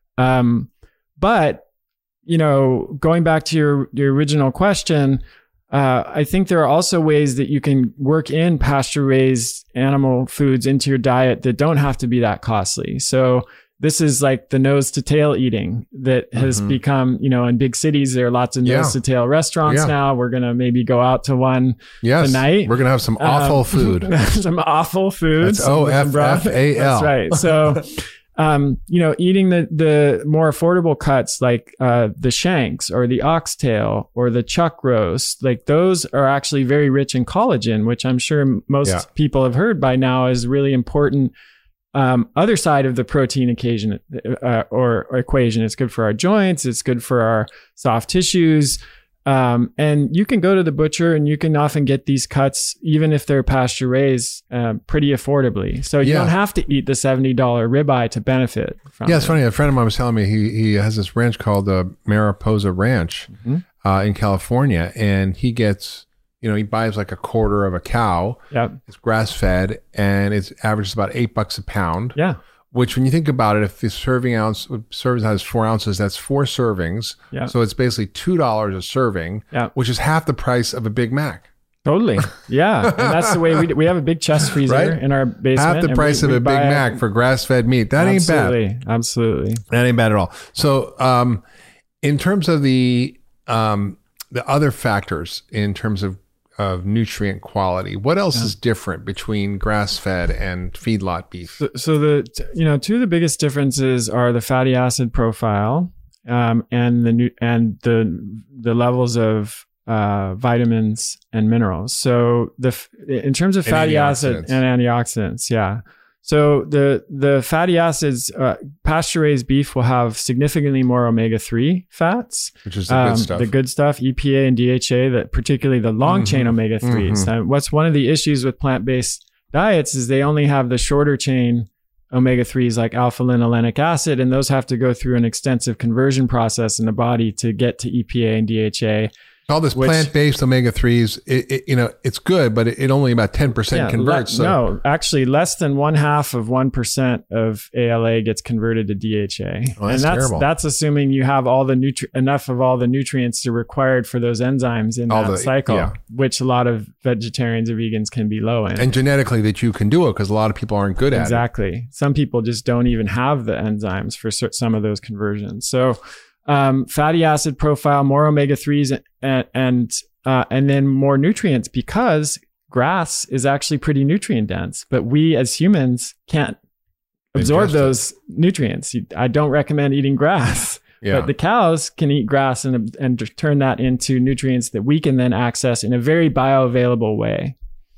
S2: Um, but you know, going back to your, your original question, uh, I think there are also ways that you can work in pasture raised animal foods into your diet that don't have to be that costly. So this is like the nose to tail eating that has
S4: Mhm.
S2: become, you know, in big cities, there are lots of
S4: Yeah.
S2: nose to tail restaurants
S4: Yeah.
S2: now. We're going to maybe go out to one
S4: Yes.
S2: tonight.
S4: We're going to have some awful
S2: Um,
S4: food.
S2: some awful foods.
S4: That's O F F A L.
S2: That's right. So, um, you know, eating the, the more affordable cuts like uh, the shanks or the oxtail or the chuck roast, like those are actually very rich in collagen, which I'm sure most
S4: Yeah.
S2: people have heard by now is really important. Um, other side of the protein occasion uh, or, or equation. It's good for our joints. It's good for our soft tissues. Um, and you can go to the butcher and you can often get these cuts, even if they're pasture raised, uh, pretty affordably. So you
S4: Yeah.
S2: don't have to eat the seventy dollars ribeye to benefit from
S4: Yeah, it's
S2: it.
S4: funny. A friend of mine was telling me he he has this ranch called the Mariposa Ranch
S2: Mhm.
S4: uh, in California, and he gets, you know, he buys like a quarter of a cow.
S2: Yep.
S4: It's grass fed, and it's averages about eight bucks a pound.
S2: Yeah.
S4: Which, when you think about it, if the serving ounce serving has four ounces, that's four servings.
S2: Yeah.
S4: So it's basically two dollars a serving,
S2: Yeah.
S4: which is half the price of a Big Mac.
S2: Totally. Yeah. And that's the way we do. We have a big chest freezer
S4: Right?
S2: in our basement.
S4: Half the
S2: and
S4: price
S2: we-
S4: of
S2: we
S4: a Big
S2: buy-
S4: Mac for grass fed meat. That ain't bad.
S2: Absolutely. Absolutely.
S4: That ain't bad at all. So, um, in terms of the um, the other factors in terms of of nutrient quality, what else is different between grass fed and feedlot beef?
S2: So, so the you know two of the biggest differences are the fatty acid profile um, and the nu- and the the levels of uh, vitamins and minerals. So the f- in terms of
S4: And
S2: fatty acid
S4: antioxidants.
S2: and antioxidants, yeah. So the the fatty acids, uh, pasture raised beef will have significantly more omega three fats.
S4: Which is the
S2: Um,
S4: good stuff.
S2: The good stuff, E P A and D H A, that particularly the long chain
S4: Mhm.
S2: omega threes. And what's one of the issues with plant based diets is they only have the shorter chain omega threes like alpha linolenic acid, and those have to go through an extensive conversion process in the body to get to E P A and D H A.
S4: All this
S2: which-
S4: plant-based omega threes, it, it, you know, it's good, but it, it only about ten percent
S2: Yeah,
S4: converts.
S2: le-
S4: so
S2: No, actually, less than one half of one percent of A L A gets converted to D H A,
S4: Oh, that's
S2: and that's
S4: terrible.
S2: that's assuming you have all the nutri- enough of all the nutrients that are required for those enzymes in
S4: All
S2: that
S4: the-
S2: cycle,
S4: yeah.
S2: which a lot of vegetarians or vegans can be low in.
S4: and genetically that you can do it because a lot of people aren't good at
S2: Exactly. Some people just don't even have the enzymes for cer- some of those conversions. So, um, fatty acid profile, more omega threes, and and uh, and then more nutrients, because grass is actually pretty nutrient dense, but we as humans can't absorb
S4: Ingest it.
S2: those nutrients. You- I don't recommend eating grass.
S4: it. Yeah.
S2: But the cows can eat grass and and turn that into nutrients that we can then access in a very bioavailable way.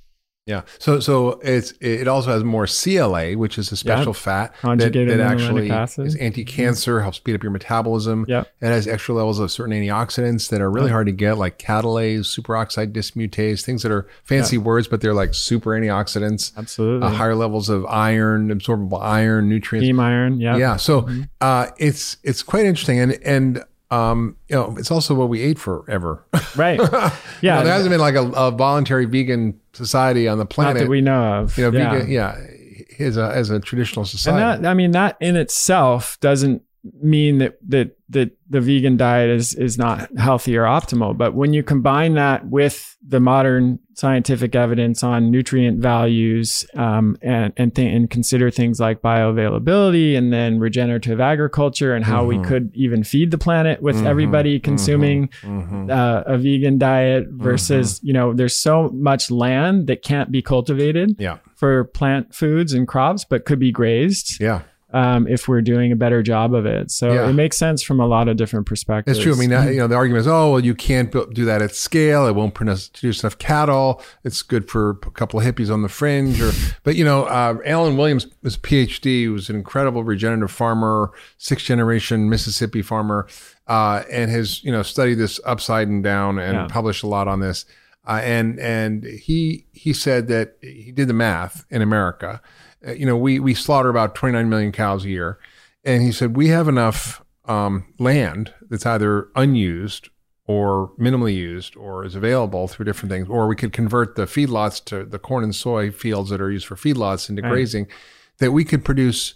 S4: Yeah. So so it's it also has more C L A, which is a special
S2: Yep.
S4: fat that,
S2: Conjugated
S4: that
S2: linolenic
S4: actually
S2: acid.
S4: is anti-cancer, helps speed up your metabolism.
S2: Yep.
S4: It has extra levels of certain antioxidants that are really
S2: Yep.
S4: hard to get, like catalase, superoxide dismutase, things that are fancy
S2: Yep.
S4: words, but they're like super antioxidants.
S2: Absolutely.
S4: Uh, higher levels of iron, absorbable iron, nutrients.
S2: Heme iron. Yeah.
S4: Yeah. So
S2: Mm-hmm.
S4: uh, it's it's quite interesting, and and um, you know, it's also what we ate forever.
S2: Right.
S4: Yeah,
S2: Yeah.
S4: there hasn't been like a, a voluntary vegan society on the
S2: Not
S4: planet.
S2: that we know of.
S4: you know,
S2: yeah.
S4: vegan, yeah, as a as a traditional society.
S2: And that, I mean, that in itself doesn't mean that that that the vegan diet is is not healthy or optimal. But when you combine that with the modern scientific evidence on nutrient values, um, and and, th- and consider things like bioavailability, and then regenerative agriculture, and how
S4: Mhm.
S2: we could even feed the planet with
S4: Mhm,
S2: everybody consuming
S4: Mhm.
S2: uh, a vegan diet versus, you know, there's so much land that can't be cultivated
S4: Yeah,
S2: for plant foods and crops, but could be grazed
S4: yeah,
S2: um, if we're doing a better job of it. So
S4: Yeah.
S2: it makes sense from a lot of different perspectives.
S4: it's true. I mean, uh, you know, the argument is, oh, well, you can't bu- do that at scale. It won't produce produce enough cattle. It's good for a couple of hippies on the fringe, or but you know, uh, Alan Williams was a PhD, who was an incredible regenerative farmer, sixth generation Mississippi farmer, uh, and has you know studied this upside and down and
S2: Yeah.
S4: published a lot on this. Uh, and and he he said that he did the math in America. Uh, you know, we we slaughter about twenty-nine million cows a year, and he said we have enough um, land that's either unused or minimally used or is available through different things, or we could convert the feedlots to the corn and soy fields that are used for feedlots into
S2: Right.
S4: grazing, that we could produce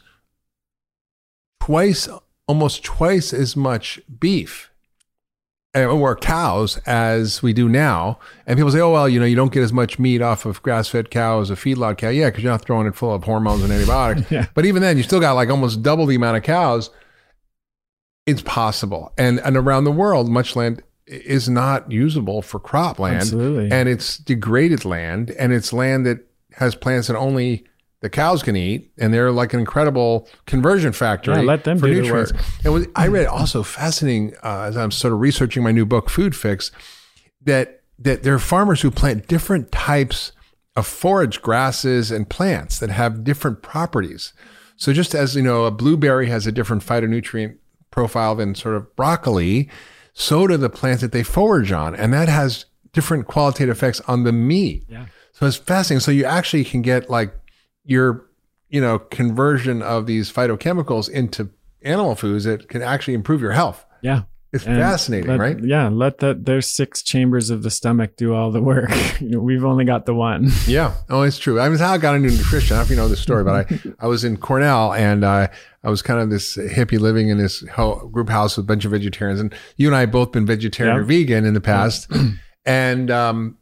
S4: twice, almost twice as much beef uh, or cows as we do now. And people say, oh, well, you know, you don't get as much meat off of grass-fed cow as a feedlot cow. Yeah, because you're not throwing it full of hormones and antibiotics.
S2: Yeah.
S4: But even then, you still got like almost double the amount of cows. It's possible. And and around the world, much land is not usable for cropland.
S2: Absolutely.
S4: And it's degraded land, and it's land that has plants that only the cows can eat, and they're like an incredible conversion factory
S2: Yeah, let them
S4: for
S2: do the
S4: nutrients.
S2: work.
S4: And what I read also fascinating uh, as I'm sort of researching my new book, Food Fix, that that there are farmers who plant different types of forage grasses and plants that have different properties. So just as you know, a blueberry has a different phytonutrient profile than sort of broccoli, so do the plants that they forage on, and that has different qualitative effects on the meat.
S2: Yeah.
S4: So it's fascinating. So you actually can get like your, you know, conversion of these phytochemicals into animal foods that can actually improve your health.
S2: Yeah.
S4: It's
S2: And
S4: fascinating,
S2: let-
S4: right?
S2: Yeah. Let that, those six chambers of the stomach do all the work. You know, we've only got the one.
S4: Yeah. Oh, it's true. I mean, it's how I got into nutrition. I don't know if you know this story, but I, I was in Cornell, and uh, I was kind of this hippie living in this ho- group house with a bunch of vegetarians. And you and I have both been vegetarian
S2: Yeah.
S4: or vegan in the past. And um,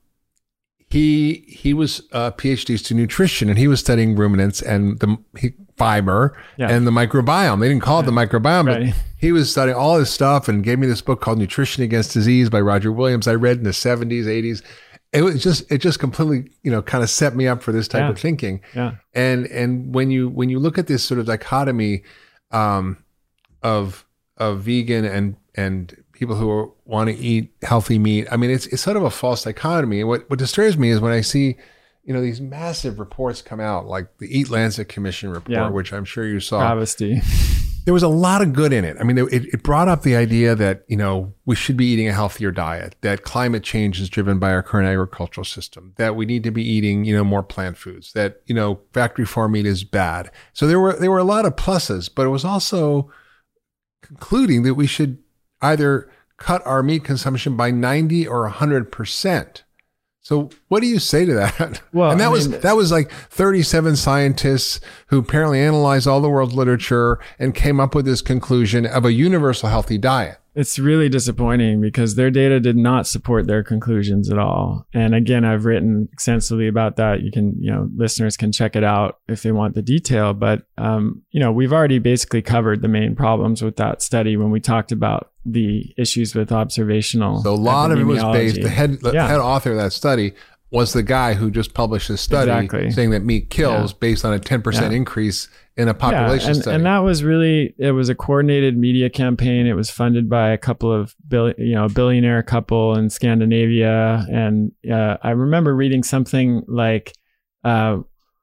S4: he he was a PhD to nutrition, and he was studying ruminants and the he, fiber
S2: Yeah.
S4: and the microbiome. They didn't call it the microbiome,
S2: Right.
S4: but he was studying all this stuff and gave me this book called Nutrition Against Disease by Roger Williams. I read in the seventies, eighties. It was just it just completely, you know, kind of set me up for this type
S2: Yeah.
S4: of thinking.
S2: Yeah.
S4: And and when you when you look at this sort of dichotomy um, of of vegan and and people who want to eat healthy meat, I mean, it's it's sort of a false dichotomy. And what what disturbs me is when I see, you know, these massive reports come out, like the Eat Lancet Commission report,
S2: Yeah.
S4: which I'm sure you saw.
S2: Travesty.
S4: There was a lot of good in it. I mean, it, it brought up the idea that, you know, we should be eating a healthier diet, that climate change is driven by our current agricultural system, that we need to be eating, you know, more plant foods, that, you know, factory farm meat is bad. So there were there were a lot of pluses, but it was also concluding that we should either cut our meat consumption by ninety or one hundred percent. So what do you say to that?
S2: Well,
S4: and that
S2: I
S4: was
S2: mean-
S4: that was like thirty-seven scientists who apparently analyzed all the world's literature and came up with this conclusion of a universal healthy diet.
S2: It's really disappointing because their data did not support their conclusions at all. And again, I've written extensively about that. You can, you know, listeners can check it out if they want the detail. But, um, you know, we've already basically covered the main problems with that study when we talked about the issues with observational.
S4: So a lot of it was based,
S2: epidemiology.
S4: the head, the
S2: Yeah.
S4: head author of that study was the guy who just published this study
S2: Exactly.
S4: saying that meat kills
S2: Yeah.
S4: based on a ten percent
S2: Yeah.
S4: increase in a population
S2: yeah, and,
S4: study.
S2: and that was really, it was a coordinated media campaign. It was funded by a couple of, bill, you know, a billionaire couple in Scandinavia. And uh, I remember reading something like uh,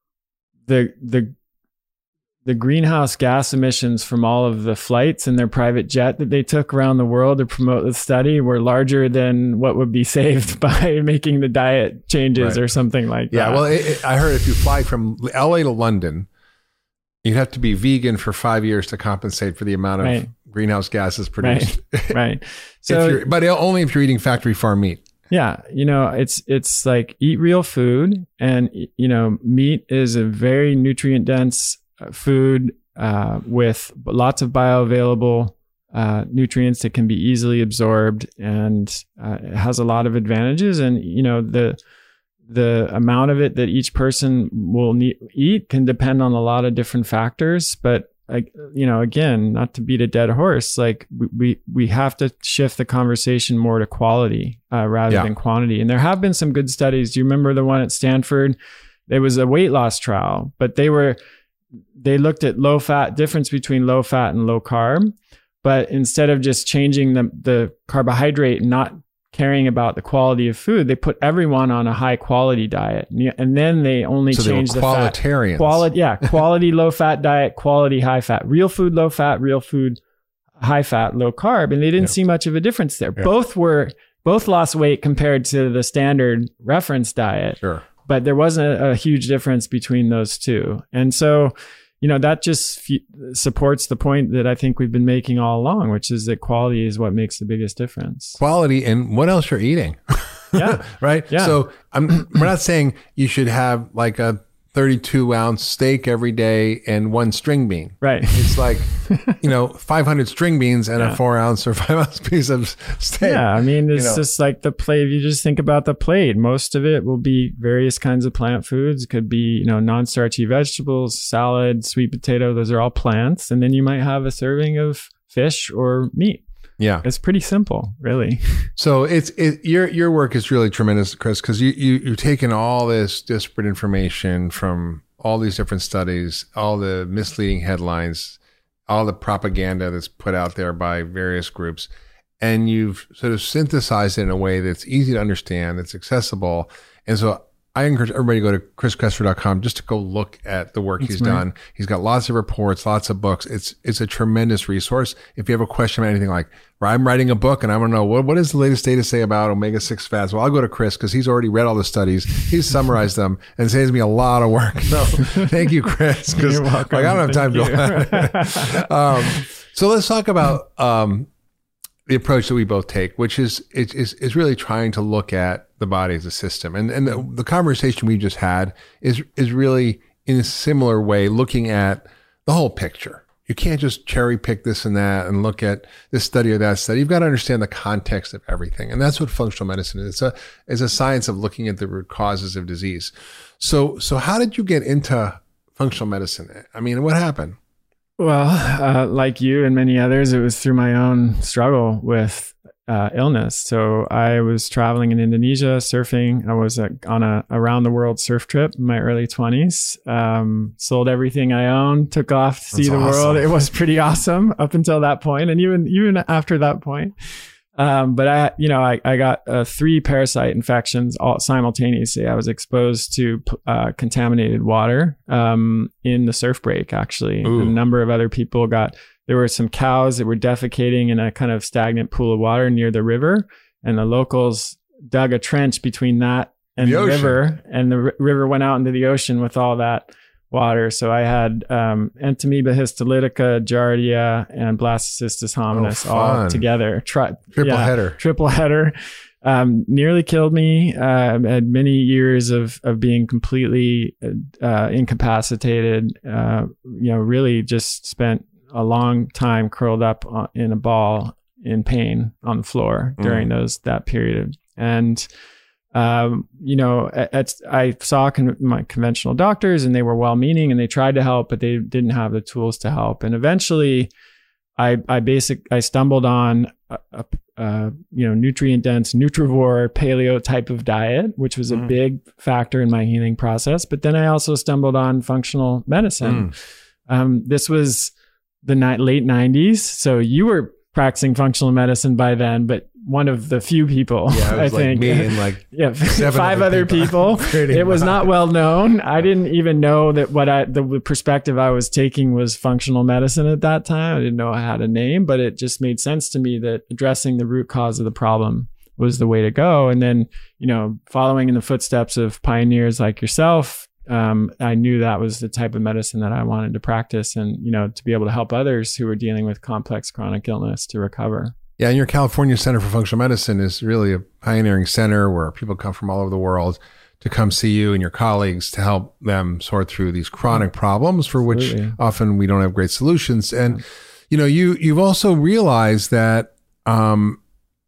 S2: the the the greenhouse gas emissions from all of the flights in their private jet that they took around the world to promote the study were larger than what would be saved by making the diet changes right. or something like
S4: yeah,
S2: that.
S4: Yeah, well, it, it, I heard if you fly from L A to London, you'd have to be vegan for five years to compensate for the amount of right. greenhouse gases produced.
S2: Right, right. So,
S4: if you're, but only if you're eating factory farm meat.
S2: Yeah, you know, it's it's like eat real food, and you know, meat is a very nutrient dense food uh, with lots of bioavailable uh, nutrients that can be easily absorbed, and uh, it has a lot of advantages. And you know, the the amount of it that each person will need, eat can depend on a lot of different factors. But like, you know, again, not to beat a dead horse, like we we, we have to shift the conversation more to quality uh, rather yeah. than quantity. And there have been some good studies. Do you remember the one at Stanford? It was a weight loss trial, but they were they looked at low fat, difference between low fat and low carb, but instead of just changing the, the carbohydrate and not caring about the quality of food, they put everyone on a high quality diet. And then they only
S4: so
S2: changed
S4: they were
S2: the
S4: qualitarians.
S2: fat. Quality, yeah, quality low fat diet, quality high fat, real food low fat, real food high fat, low carb. And they didn't yeah. see much of a difference there. Yeah. Both were, both lost weight compared to the standard reference diet.
S4: Sure.
S2: But there wasn't a, a huge difference between those two. And so, you know, that just f- supports the point that I think we've been making all along, which is that quality is what makes the biggest difference.
S4: Quality and what else you're eating.
S2: Yeah.
S4: Right.
S2: Yeah.
S4: So I'm, we're not saying you should have like a thirty-two ounce steak every day and one string bean.
S2: Right.
S4: It's like, you know, five hundred string beans and
S2: yeah.
S4: a four ounce or five ounce piece of steak.
S2: Yeah. I mean, it's
S4: you know.
S2: just like the plate. If you just think about the plate, most of it will be various kinds of plant foods. It could be, you know, non-starchy vegetables, salad, sweet potato. Those are all plants. And then you might have a serving of fish or meat.
S4: Yeah.
S2: It's pretty simple, really.
S4: So it's it, your your work is really tremendous, Chris, because you, you, you've taken all this disparate information from all these different studies, all the misleading headlines, all the propaganda that's put out there by various groups, and you've sort of synthesized it in a way that's easy to understand, that's accessible. And so I encourage everybody to go to chris kessler dot com just to go look at the work
S2: That's
S4: he's
S2: right.
S4: done. He's got lots of reports, lots of books. It's it's a tremendous resource. If you have a question about anything like, well, I'm writing a book and I want to know, what, what is the latest data say about omega six fats? Well, I'll go to Chris because he's already read all the studies. He's summarized them and saves me a lot of work. So thank you, Chris, because like, I don't have time to do that. um, so let's talk about um, the approach that we both take, which is, is, is, is really trying to look at the body as a system. And, and the, the conversation we just had is, is really in a similar way, looking at the whole picture. You can't just cherry pick this and that and look at this study or that study. You've got to understand the context of everything. And that's what functional medicine is. It's a, it's a science of looking at the root causes of disease. So, so how did you get into functional medicine? I mean, what happened?
S2: Well, uh, like you and many others, it was through my own struggle with uh, illness. So I was traveling in Indonesia, surfing. I was uh, on a around the world surf trip in my early twenties. Um, sold everything I owned, took off to see
S4: That's
S2: the
S4: awesome.
S2: world. It was pretty awesome up until that point, and even even after that point. Um, but I, you know, I, I got uh, three parasite infections all simultaneously. I was exposed to uh, contaminated water um, in the surf break, actually.
S4: Ooh.
S2: A number of other people got, there were some cows that were defecating in a kind of stagnant pool of water near the river. And the locals dug a trench between that and
S4: The
S2: the,
S4: ocean.
S2: river. And the r- river went out into the ocean with all that water. So I had um, Entamoeba histolytica, Giardia, and Blastocystis hominis
S4: Oh,
S2: all
S4: fun.
S2: together. Tri-
S4: Triple
S2: yeah,
S4: header.
S2: Triple header. Um, nearly killed me. Uh, had many years of of being completely uh, incapacitated. Uh, you know, really just spent a long time curled up on, in a ball in pain on the floor during
S4: Mm.
S2: those that period. And Um, you know, at, I saw con- my conventional doctors and they were well-meaning and they tried to help, but they didn't have the tools to help. And eventually I, I basic, I stumbled on a, a, a you know, nutrient dense nutrivore paleo type of diet, which was a
S4: Mm.
S2: big factor in my healing process. But then I also stumbled on functional medicine.
S4: Mm.
S2: Um, this was the ni- late nineties. So you were practicing functional medicine by then, but one of the few people,
S4: Yeah, it was
S2: I
S4: like
S2: think.
S4: me and like
S2: yeah,
S4: seven
S2: five
S4: other
S2: other people.
S4: people. Pretty
S2: It was
S4: much.
S2: not well known. I didn't even know that what I, the perspective I was taking was functional medicine at that time. I didn't know I had a name, but it just made sense to me that addressing the root cause of the problem was the way to go. And then, you know, following in the footsteps of pioneers like yourself, um, I knew that was the type of medicine that I wanted to practice and, you know, to be able to help others who were dealing with complex chronic illness to recover.
S4: Yeah, and your California Center for Functional Medicine is really a pioneering center where people come from all over the world to come see you and your colleagues to help them sort through these chronic problems for which
S2: Absolutely.
S4: often we don't have great solutions. And, you know, you, you've also realized that, um,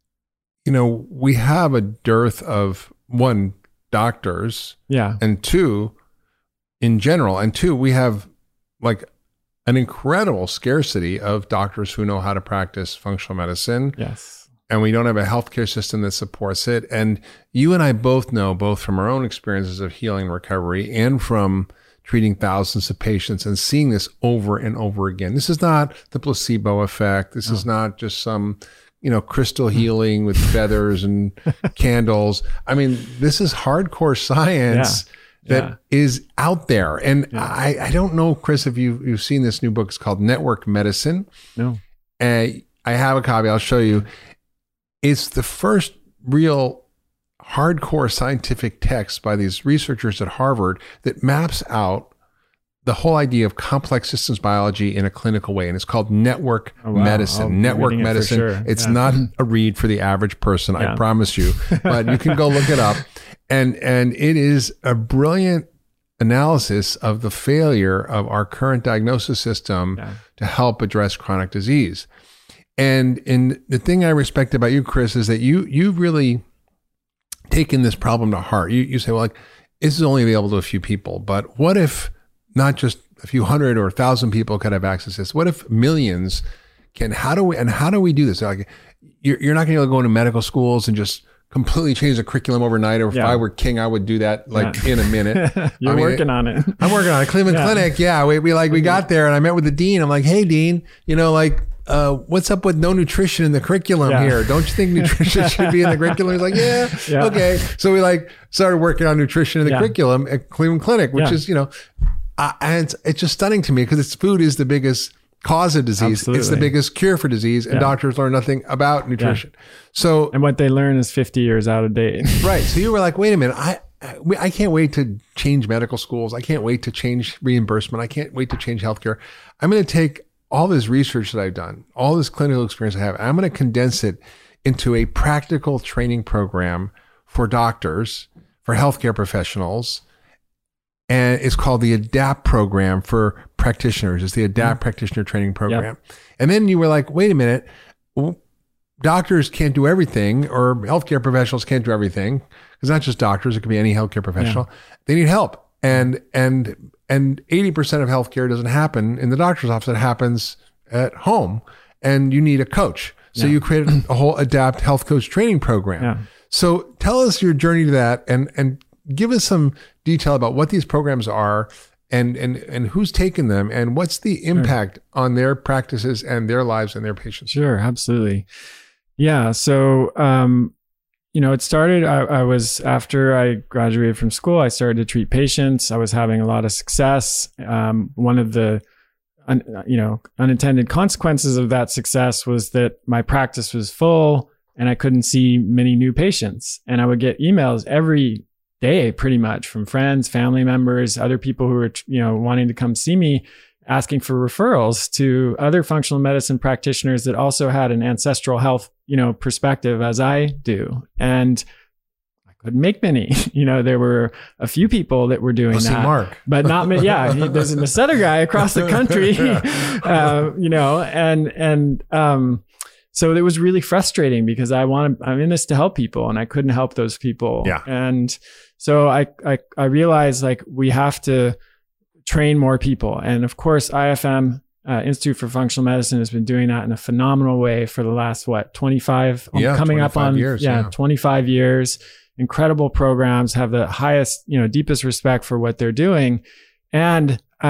S4: you know, we have a dearth of, one, doctors,
S2: Yeah.
S4: and two, in general, and two, we have like an incredible scarcity of doctors who know how to practice functional medicine.
S2: Yes.
S4: And we don't have a healthcare system that supports it. And you and I both know, both from our own experiences of healing and recovery and from treating thousands of patients and seeing this over and over again. This is not the placebo effect. This
S2: No.
S4: is not just some, you know, crystal healing with feathers and candles. I mean, this is hardcore science.
S2: Yeah.
S4: That
S2: Yeah.
S4: is out there. And
S2: Yeah.
S4: I, I don't know, Chris, if you, you've seen this new book. It's called Network Medicine.
S2: No.
S4: And I have a copy. I'll show you. It's the first real hardcore scientific text by these researchers at Harvard that maps out the whole idea of complex systems biology in a clinical way. And it's called Network
S2: Oh, wow.
S4: Medicine.
S2: I'll be
S4: Network
S2: reading it for
S4: Medicine.
S2: sure.
S4: It's
S2: Yeah.
S4: not a read for the average person,
S2: Yeah.
S4: I promise you. But you can go look it up. And and it is a brilliant analysis of the failure of our current diagnosis system
S2: Yeah.
S4: to help address chronic disease. And and the thing I respect about you, Chris, is that you you've really taken this problem to heart. You you say, well, like, this is only available to a few people, but what if not just a few hundred or a thousand people could have access to this? What if millions can? How do we and how do we do this? Like, you're you're not going to go into medical schools and just completely change the curriculum overnight. Or if
S2: Yeah.
S4: I were king, I would do that like
S2: Yeah.
S4: in a minute.
S2: You're
S4: I mean,
S2: working on it.
S4: I'm working on it. Cleveland
S2: Yeah.
S4: Clinic. Yeah. We, we like, we got there and I met with the dean. I'm like, hey, dean, you know, like, uh, what's up with no nutrition in the curriculum
S2: Yeah.
S4: here? Don't you think nutrition should be in the curriculum? He's like, yeah,
S2: Yeah.
S4: okay. So we like started working on nutrition in the
S2: Yeah.
S4: curriculum at Cleveland Clinic, which
S2: Yeah.
S4: is, you know, uh, and it's, it's just stunning to me because it's food is the biggest cause of disease. It's the
S2: Absolutely.
S4: biggest cure for disease, and
S2: Yeah.
S4: doctors learn nothing about nutrition. So
S2: And what they learn is fifty years out of date.
S4: right. So you were like, wait a minute, I, I I can't wait to change medical schools. I can't wait to change reimbursement. I can't wait to change healthcare. I'm going to take all this research that I've done, all this clinical experience I have, and I'm going to condense it into a practical training program for doctors, for healthcare professionals. And it's called the ADAPT program for practitioners. It's the ADAPT mm-hmm. practitioner training program. Yep. And then you were like, wait a minute, doctors can't do everything, or healthcare professionals can't do everything. It's not just doctors. It could be any healthcare professional. Yeah. They need help. And, and, and eighty percent of healthcare doesn't happen in the doctor's office. It happens at home, and you need a coach. So yeah. you created a whole ADAPT health coach training program. Yeah. So tell us your journey to that, and, and give us some detail about what these programs are, and, and, and who's taken them, and what's the impact sure. on their practices and their lives and their patients.
S2: Sure. Absolutely. Yeah. So, um, you know, it started, I, I was, after I graduated from school, I started to treat patients. I was having a lot of success. Um, one of the, un, you know, unintended consequences of that success was that my practice was full and I couldn't see many new patients. And I would get emails every day, pretty much, from friends, family members, other people who were, you know, wanting to come see me, asking for referrals to other functional medicine practitioners that also had an ancestral health, you know, perspective as I do. And I couldn't make many. You know, there were a few people that were doing
S4: I'll
S2: that,
S4: see Mark.
S2: but not many. Yeah, he, there's this other guy across the country, uh, you know, and and um, so it was really frustrating because I want I'm in this to help people, and I couldn't help those people.
S4: Yeah,
S2: and so I I I realized like we have to train more people. And of course, I F M, uh, Institute for Functional Medicine, has been doing that in a phenomenal way for the last, what, twenty-five,
S4: yeah,
S2: coming up on
S4: years,
S2: yeah,
S4: yeah,
S2: twenty-five years, incredible programs, have the highest, you know, deepest respect for what they're doing. And, um,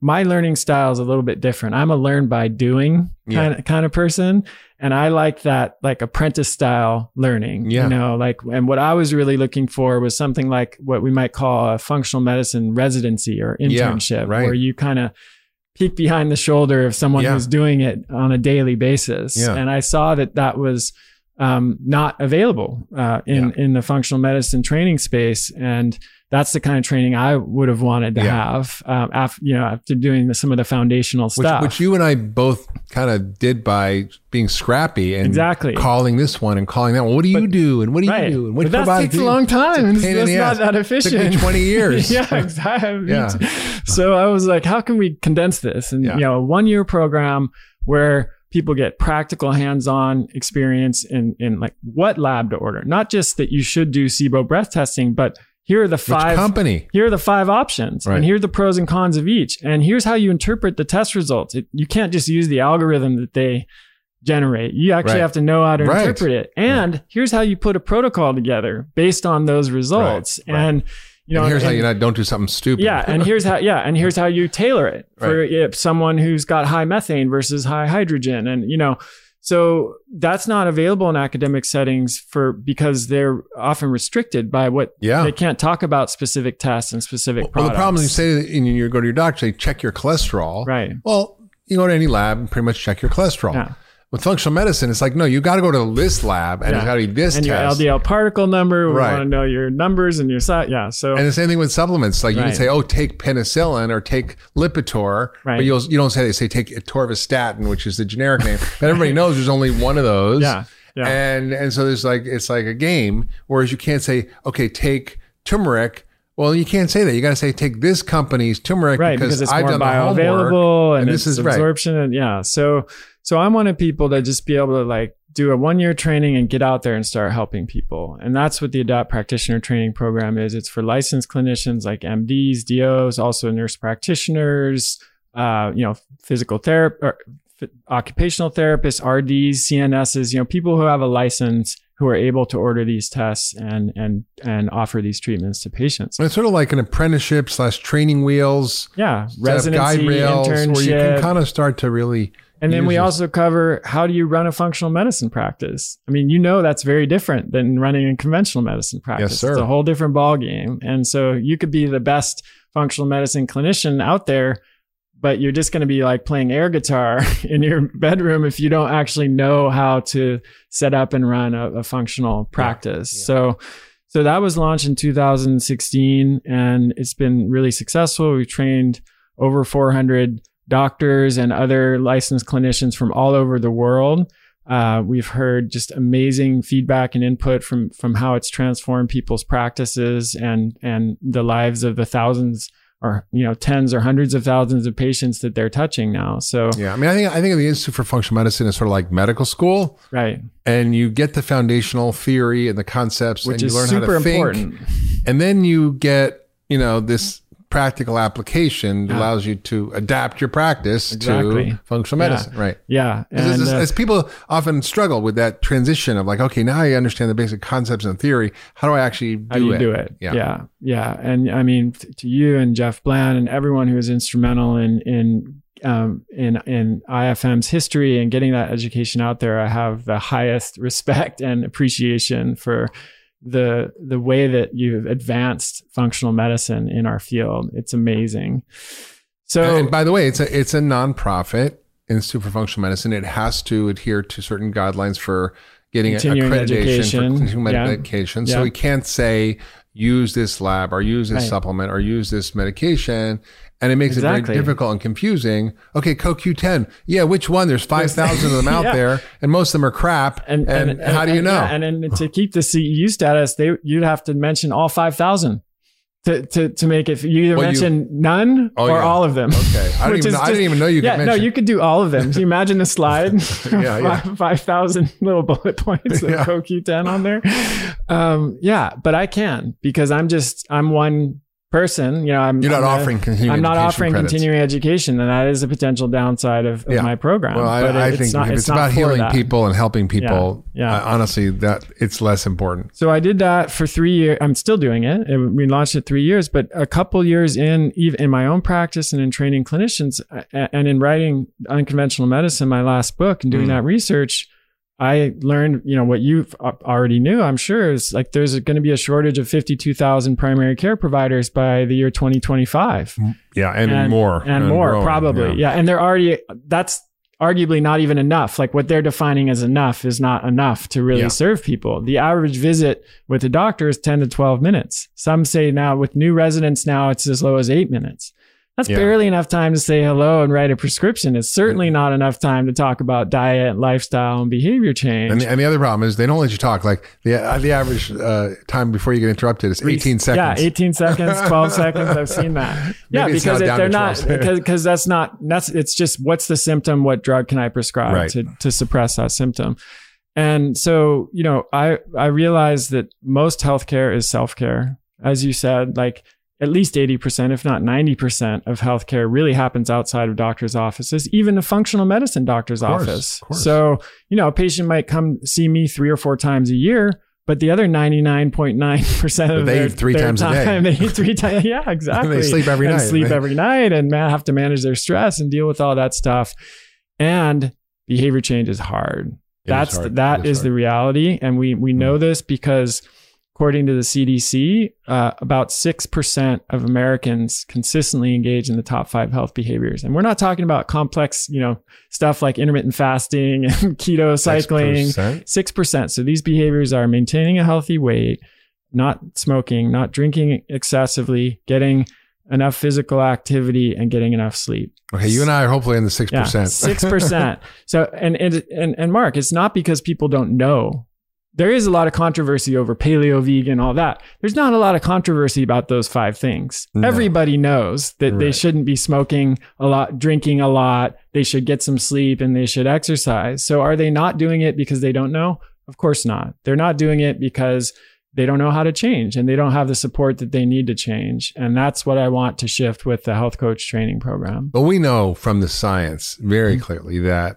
S2: my learning style is a little bit different. I'm a learn by doing kind
S4: Yeah.
S2: of kind of person. And I like that like apprentice style learning,
S4: Yeah.
S2: you know, like, and what I was really looking for was something like what we might call a functional medicine residency or
S4: Yeah,
S2: internship,
S4: right.
S2: where you kind of peek behind the shoulder of someone
S4: Yeah.
S2: who's doing it on a daily basis.
S4: Yeah.
S2: And I saw that that was um, not available uh, in,
S4: Yeah.
S2: in the functional medicine training space. And that's the kind of training I would have wanted to
S4: Yeah.
S2: have um, after, you know, after doing the, some of the foundational
S4: Which,
S2: stuff.
S4: which you and I both kind of did by being scrappy and
S2: Exactly.
S4: calling this one and calling that one. What do you
S2: But-
S4: do? And what do you
S2: Right.
S4: do? And what
S2: But that
S4: probiotic
S2: takes
S4: do
S2: a
S4: you-
S2: long time.
S4: It's
S2: It's,
S4: a pain in
S2: that's
S4: the
S2: not
S4: ass.
S2: that
S4: Took
S2: efficient.
S4: me twenty years.
S2: yeah, exactly.
S4: Yeah.
S2: So I was like, how can we condense this? And,
S4: Yeah.
S2: you know, a one year program where people get practical hands-on experience in, in like what lab to order, not just that you should do S I B O breath testing, but here are the
S4: Which
S2: five
S4: company?
S2: Here are the five options,
S4: Right.
S2: and here are the pros and cons of each. And here's how you interpret the test results. It, you can't just use the algorithm that they generate. You actually
S4: Right.
S2: have to know how to
S4: Right.
S2: interpret it. And here's how you put a protocol together based on those results.
S4: Right. Right.
S2: And you know,
S4: and here's how
S2: and-
S4: you not don't do something stupid.
S2: yeah, and here's how yeah, and here's how you tailor it for if someone who's got high methane versus high hydrogen, and you know. So that's not available in academic settings for because they're often restricted by what
S4: Yeah.
S2: they can't talk about specific tests and specific
S4: Well,
S2: products.
S4: the problem is you say that and you go to your doctor, say check your cholesterol.
S2: Right.
S4: Well, you go to any lab and pretty much check your cholesterol.
S2: Yeah.
S4: With functional medicine, it's like, no, you got to go to this lab and
S2: Yeah.
S4: it's got to be this
S2: and your
S4: test.
S2: L D L particle number. We
S4: Right.
S2: want to know your numbers and your size. Yeah. So
S4: And the same thing with supplements. Like you can
S2: Right.
S4: say, oh, take penicillin or take Lipitor,
S2: Right.
S4: but you'll, you don't say, they say take atorvastatin, which is the generic name. But everybody knows there's only one of those.
S2: Yeah. Yeah.
S4: And, and so there's like, it's like a game, whereas you can't say, okay, take turmeric. Well, you can't say that. You got to say, take this company's turmeric
S2: right
S4: because,
S2: because it's
S4: I've
S2: more
S4: done the homework.
S2: bioavailable and,
S4: and
S2: it's
S4: this is right.
S2: absorption and yeah. So so I wanted people to just be able to like do a one year training and get out there and start helping people. And that's what the Adapt Practitioner Training Program is. It's for licensed clinicians like M Ds, D Os, also nurse practitioners, uh, you know, physical therapy, or f- occupational therapists, R Ds, C N Ss, you know, people who have a license who are able to order these tests and and and offer these treatments to patients.
S4: And it's sort of like an apprenticeship slash training wheels,
S2: Yeah,
S4: set up
S2: residency,
S4: guide rails,
S2: internship,
S4: where you can kind of start to really.
S2: and then
S4: use
S2: we
S4: this.
S2: also cover how do you run a functional medicine practice. I mean, you know that's very different than running a conventional medicine practice.
S4: sir.
S2: It's a whole different ball game, and so you could be the best functional medicine clinician out there, but you're just going to be like playing air guitar in your bedroom if you don't actually know how to set up and run a, a functional practice.
S4: yeah.
S2: So, so that was launched in two thousand sixteen, and it's been really successful. We trained over four hundred doctors and other licensed clinicians from all over the world. Uh, we've heard just amazing feedback and input from from how it's transformed people's practices and and the lives of the thousands or you know tens or hundreds of thousands of patients that they're touching now. So
S4: Yeah, I mean, I think I think of the Institute for Functional Medicine is sort of like medical school,
S2: right,
S4: and you get the foundational theory and the concepts,
S2: which
S4: and you
S2: is
S4: learn
S2: super
S4: how to
S2: important.
S4: think, and then you get you know this practical application that
S2: Yeah.
S4: allows you to adapt your practice
S2: Exactly.
S4: to functional
S2: Yeah.
S4: medicine, right?
S2: Yeah,
S4: As,
S2: and,
S4: as,
S2: uh,
S4: as people often struggle with that transition of like, okay, now I understand the basic concepts and theory. How do I actually do
S2: how do you
S4: it?
S2: do it?
S4: Yeah.
S2: yeah, yeah. And I mean, t- to you and Jeff Bland and everyone who was instrumental in in um, in in I F M's history and getting that education out there, I have the highest respect and appreciation for the the way that you've advanced functional medicine in our field. It's amazing. So,
S4: And by the way, it's a it's a nonprofit Institute for Functional Medicine. It has to adhere to certain guidelines for getting
S2: Continuing
S4: accreditation
S2: education.
S4: for continuing
S2: Yeah.
S4: medication. So
S2: Yeah.
S4: we can't say use this lab or use this
S2: Right.
S4: supplement or use this medication. And it makes it
S2: Exactly.
S4: very difficult and confusing. Okay, Co Q ten. Yeah, which one? There's five thousand of them out
S2: Yeah.
S4: there, and most of them are crap. And, and, how do you
S2: and-
S4: know?
S2: yeah, and then to keep the C E U status, they you'd have to mention all five thousand to, to to make it. You either
S4: Well, you-
S2: mention none
S4: Oh,
S2: or
S4: yeah.
S2: all of them.
S4: Okay. I didn't
S2: Which
S4: even
S2: is
S4: know- I
S2: just-
S4: didn't even know you could
S2: Yeah, no,
S4: mention-
S2: you could do all of them. Can you imagine the slide?
S4: Yeah, yeah.
S2: five thousand little bullet points of
S4: Yeah.
S2: Co Q ten on there. Um, yeah, but I can because I'm just I'm one person, you know, I'm
S4: You're not
S2: I'm
S4: offering
S2: a,
S4: continuing
S2: I'm not
S4: education
S2: offering
S4: credits.
S2: continuing education, and that is a potential downside of, of
S4: Yeah.
S2: my program.
S4: Well, I,
S2: but
S4: I
S2: it's
S4: think
S2: not,
S4: if
S2: it's,
S4: it's
S2: not
S4: about
S2: for
S4: healing
S2: that.
S4: people and helping people,
S2: Yeah. Yeah.
S4: Uh, honestly, that it's less important.
S2: So I did that for three years. I'm still doing it. it. We launched it three years, but a couple years in, even in my own practice and in training clinicians, uh, and in writing Unconventional Medicine, my last book, and doing
S4: Mm.
S2: that research, I learned, you know, what you already knew, I'm sure, is like there's going to be a shortage of fifty-two thousand primary care providers by the year twenty twenty-five.
S4: Yeah, and, more.
S2: And, more,
S4: growing,
S2: probably. Yeah. And they're already, that's arguably not even enough. Like what they're defining as enough is not enough to really
S4: Yeah.
S2: serve people. The average visit with a doctor is ten to twelve minutes. Some say now with new residents, now it's as low as eight minutes. That's
S4: Yeah.
S2: barely enough time to say hello and write a prescription. It's certainly not enough time to talk about diet, lifestyle, and behavior change.
S4: And the, and the other problem is they don't let you talk. Like the uh, the average uh, time before you get interrupted is eighteen seconds.
S2: Yeah, eighteen seconds, twelve seconds. I've seen that. Yeah,
S4: Maybe it's
S2: because
S4: now
S2: if
S4: down
S2: they're
S4: to
S2: not,
S4: twelve.
S2: because because that's not that's it's just what's the symptom? What drug can I prescribe
S4: Right.
S2: to to suppress that symptom? And so, you know, I I realized that most healthcare is self care, as you said, like. At least eighty percent, if not ninety percent of healthcare really happens outside of doctors' offices, even a functional medicine doctor's
S4: Of course,
S2: office.
S4: of course.
S2: So, you know, a patient might come see me three or four times a year, but the other ninety-nine point nine percent of
S4: But they
S2: their,
S4: eat three
S2: their
S4: times a day.
S2: time, they eat three times. Yeah, exactly.
S4: They sleep every
S2: and
S4: night.
S2: sleep
S4: They-
S2: every night and man, have to manage their stress and deal with all that stuff. And behavior change is hard.
S4: It is
S2: That's
S4: hard.
S2: the, that
S4: It is
S2: is the
S4: hard.
S2: reality. And we, we know this because according to the C D C, uh, about six percent of Americans consistently engage in the top five health behaviors. And we're not talking about complex, you know, stuff like intermittent fasting and keto cycling.
S4: six percent?
S2: six percent. So these behaviors are maintaining a healthy weight, not smoking, not drinking excessively, getting enough physical activity, and getting enough sleep.
S4: Okay, you and I are hopefully in the six
S2: Yeah,
S4: percent.
S2: six percent. So, and, and, and, and Mark, it's not because people don't know. There is a lot of controversy over paleo, vegan, all that. There's not a lot of controversy about those five things.
S4: No.
S2: Everybody knows that they
S4: Right.
S2: shouldn't be smoking a lot, drinking a lot. They should get some sleep and they should exercise. So are they not doing it because they don't know? Of course not. They're not doing it because they don't know how to change and they don't have the support that they need to change. And that's what I want to shift with the health coach training program.
S4: But we know from the science very clearly that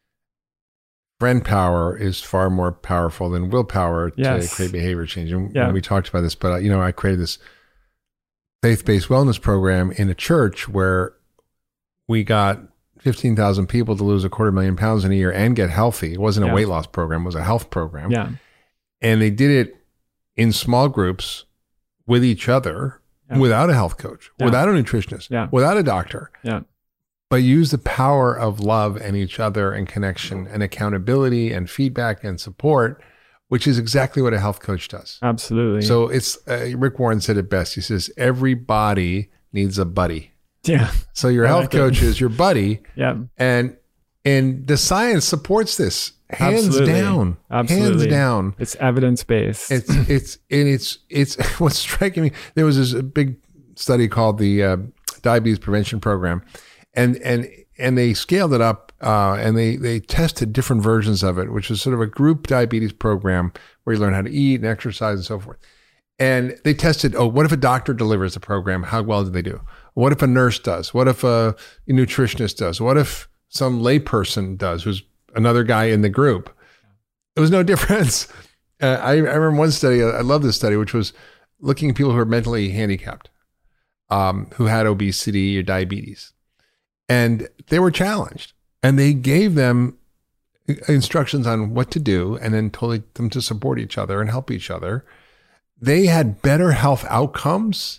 S4: friend power is far more powerful than willpower
S2: Yes.
S4: to create behavior change. And
S2: Yeah.
S4: we talked about this, but uh, you know, I created this faith-based wellness program in a church where we got fifteen thousand people to lose a quarter million pounds in a year and get healthy. It wasn't a
S2: Yeah.
S4: weight loss program, it was a health program.
S2: Yeah.
S4: And they did it in small groups with each other
S2: Yeah.
S4: without a health coach,
S2: Yeah.
S4: without a nutritionist,
S2: Yeah.
S4: without a doctor.
S2: Yeah.
S4: But use the power of love and each other and connection and accountability and feedback and support, which is exactly what a health coach does.
S2: Absolutely.
S4: So it's uh, Rick Warren said it best. He says, every body needs a buddy.
S2: yeah.
S4: So your
S2: I
S4: health
S2: like it.
S4: coach is your buddy.
S2: Yeah.
S4: And and the science supports this. Hands
S2: Absolutely.
S4: down.
S2: Absolutely.
S4: Hands down.
S2: It's evidence based.
S4: It's it's and it's it's what's striking me. There was this big study called the uh, Diabetes Prevention Program, and and and they scaled it up uh, and they they tested different versions of it, which was sort of a group diabetes program where you learn how to eat and exercise and so forth. And they tested, oh, what if a doctor delivers the program? How well do they do? What if a nurse does? What if a nutritionist does? What if some layperson does, who's another guy in the group? There was no difference. Uh, I, I remember one study, I love this study, which was looking at people who are mentally handicapped, um, who had obesity or diabetes. And they were challenged. And they gave them instructions on what to do and then told them to support each other and help each other. They had better health outcomes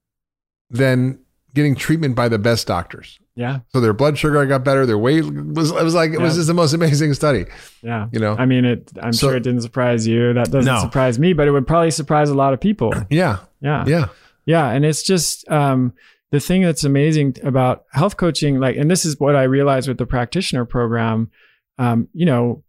S4: than getting treatment by the best doctors.
S2: yeah.
S4: So their blood sugar got better. Their weight was, it was like, it was
S2: Yeah.
S4: just the most amazing study.
S2: Yeah.
S4: You know?
S2: I mean, it, I'm
S4: So-
S2: sure it didn't surprise you. That doesn't
S4: No.
S2: surprise me, but it would probably surprise a lot of people.
S4: Yeah.
S2: Yeah.
S4: Yeah.
S2: Yeah. And it's just, um, the thing that's amazing about health coaching, like, and this is what I realized with the practitioner program, um, you know,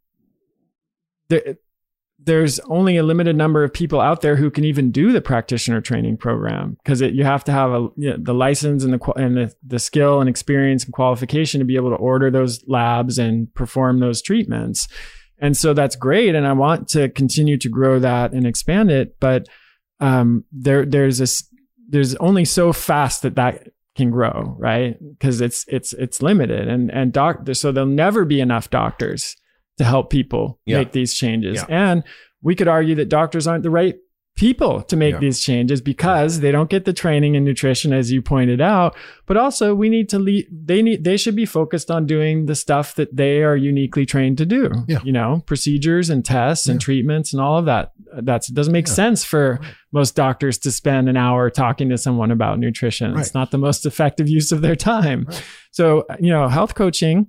S2: there, there's only a limited number of people out there who can even do the practitioner training program because you have to have a, you know, the license and the qua- and the, the skill and experience and qualification to be able to order those labs and perform those treatments. And so that's great. And I want to continue to grow that and expand it. But um, there, there's this, there's only so fast that that can grow, right? Because it's it's it's limited, and and doctors, so there'll never be enough doctors to help people
S4: Yeah.
S2: make these changes.
S4: Yeah.
S2: And we could argue that doctors aren't the right people to make
S4: Yeah.
S2: these changes because they don't get the training in nutrition, as you pointed out. But also, we need to lead. They need. They should be focused on doing the stuff that they are uniquely trained to do.
S4: Yeah.
S2: You know, procedures and tests and
S4: Yeah.
S2: treatments and all of that. That's it doesn't make
S4: Yeah.
S2: sense for
S4: Right.
S2: most doctors to spend an hour talking to someone about nutrition.
S4: Right.
S2: It's not the most effective use of their time.
S4: Right.
S2: So, you know, health coaching,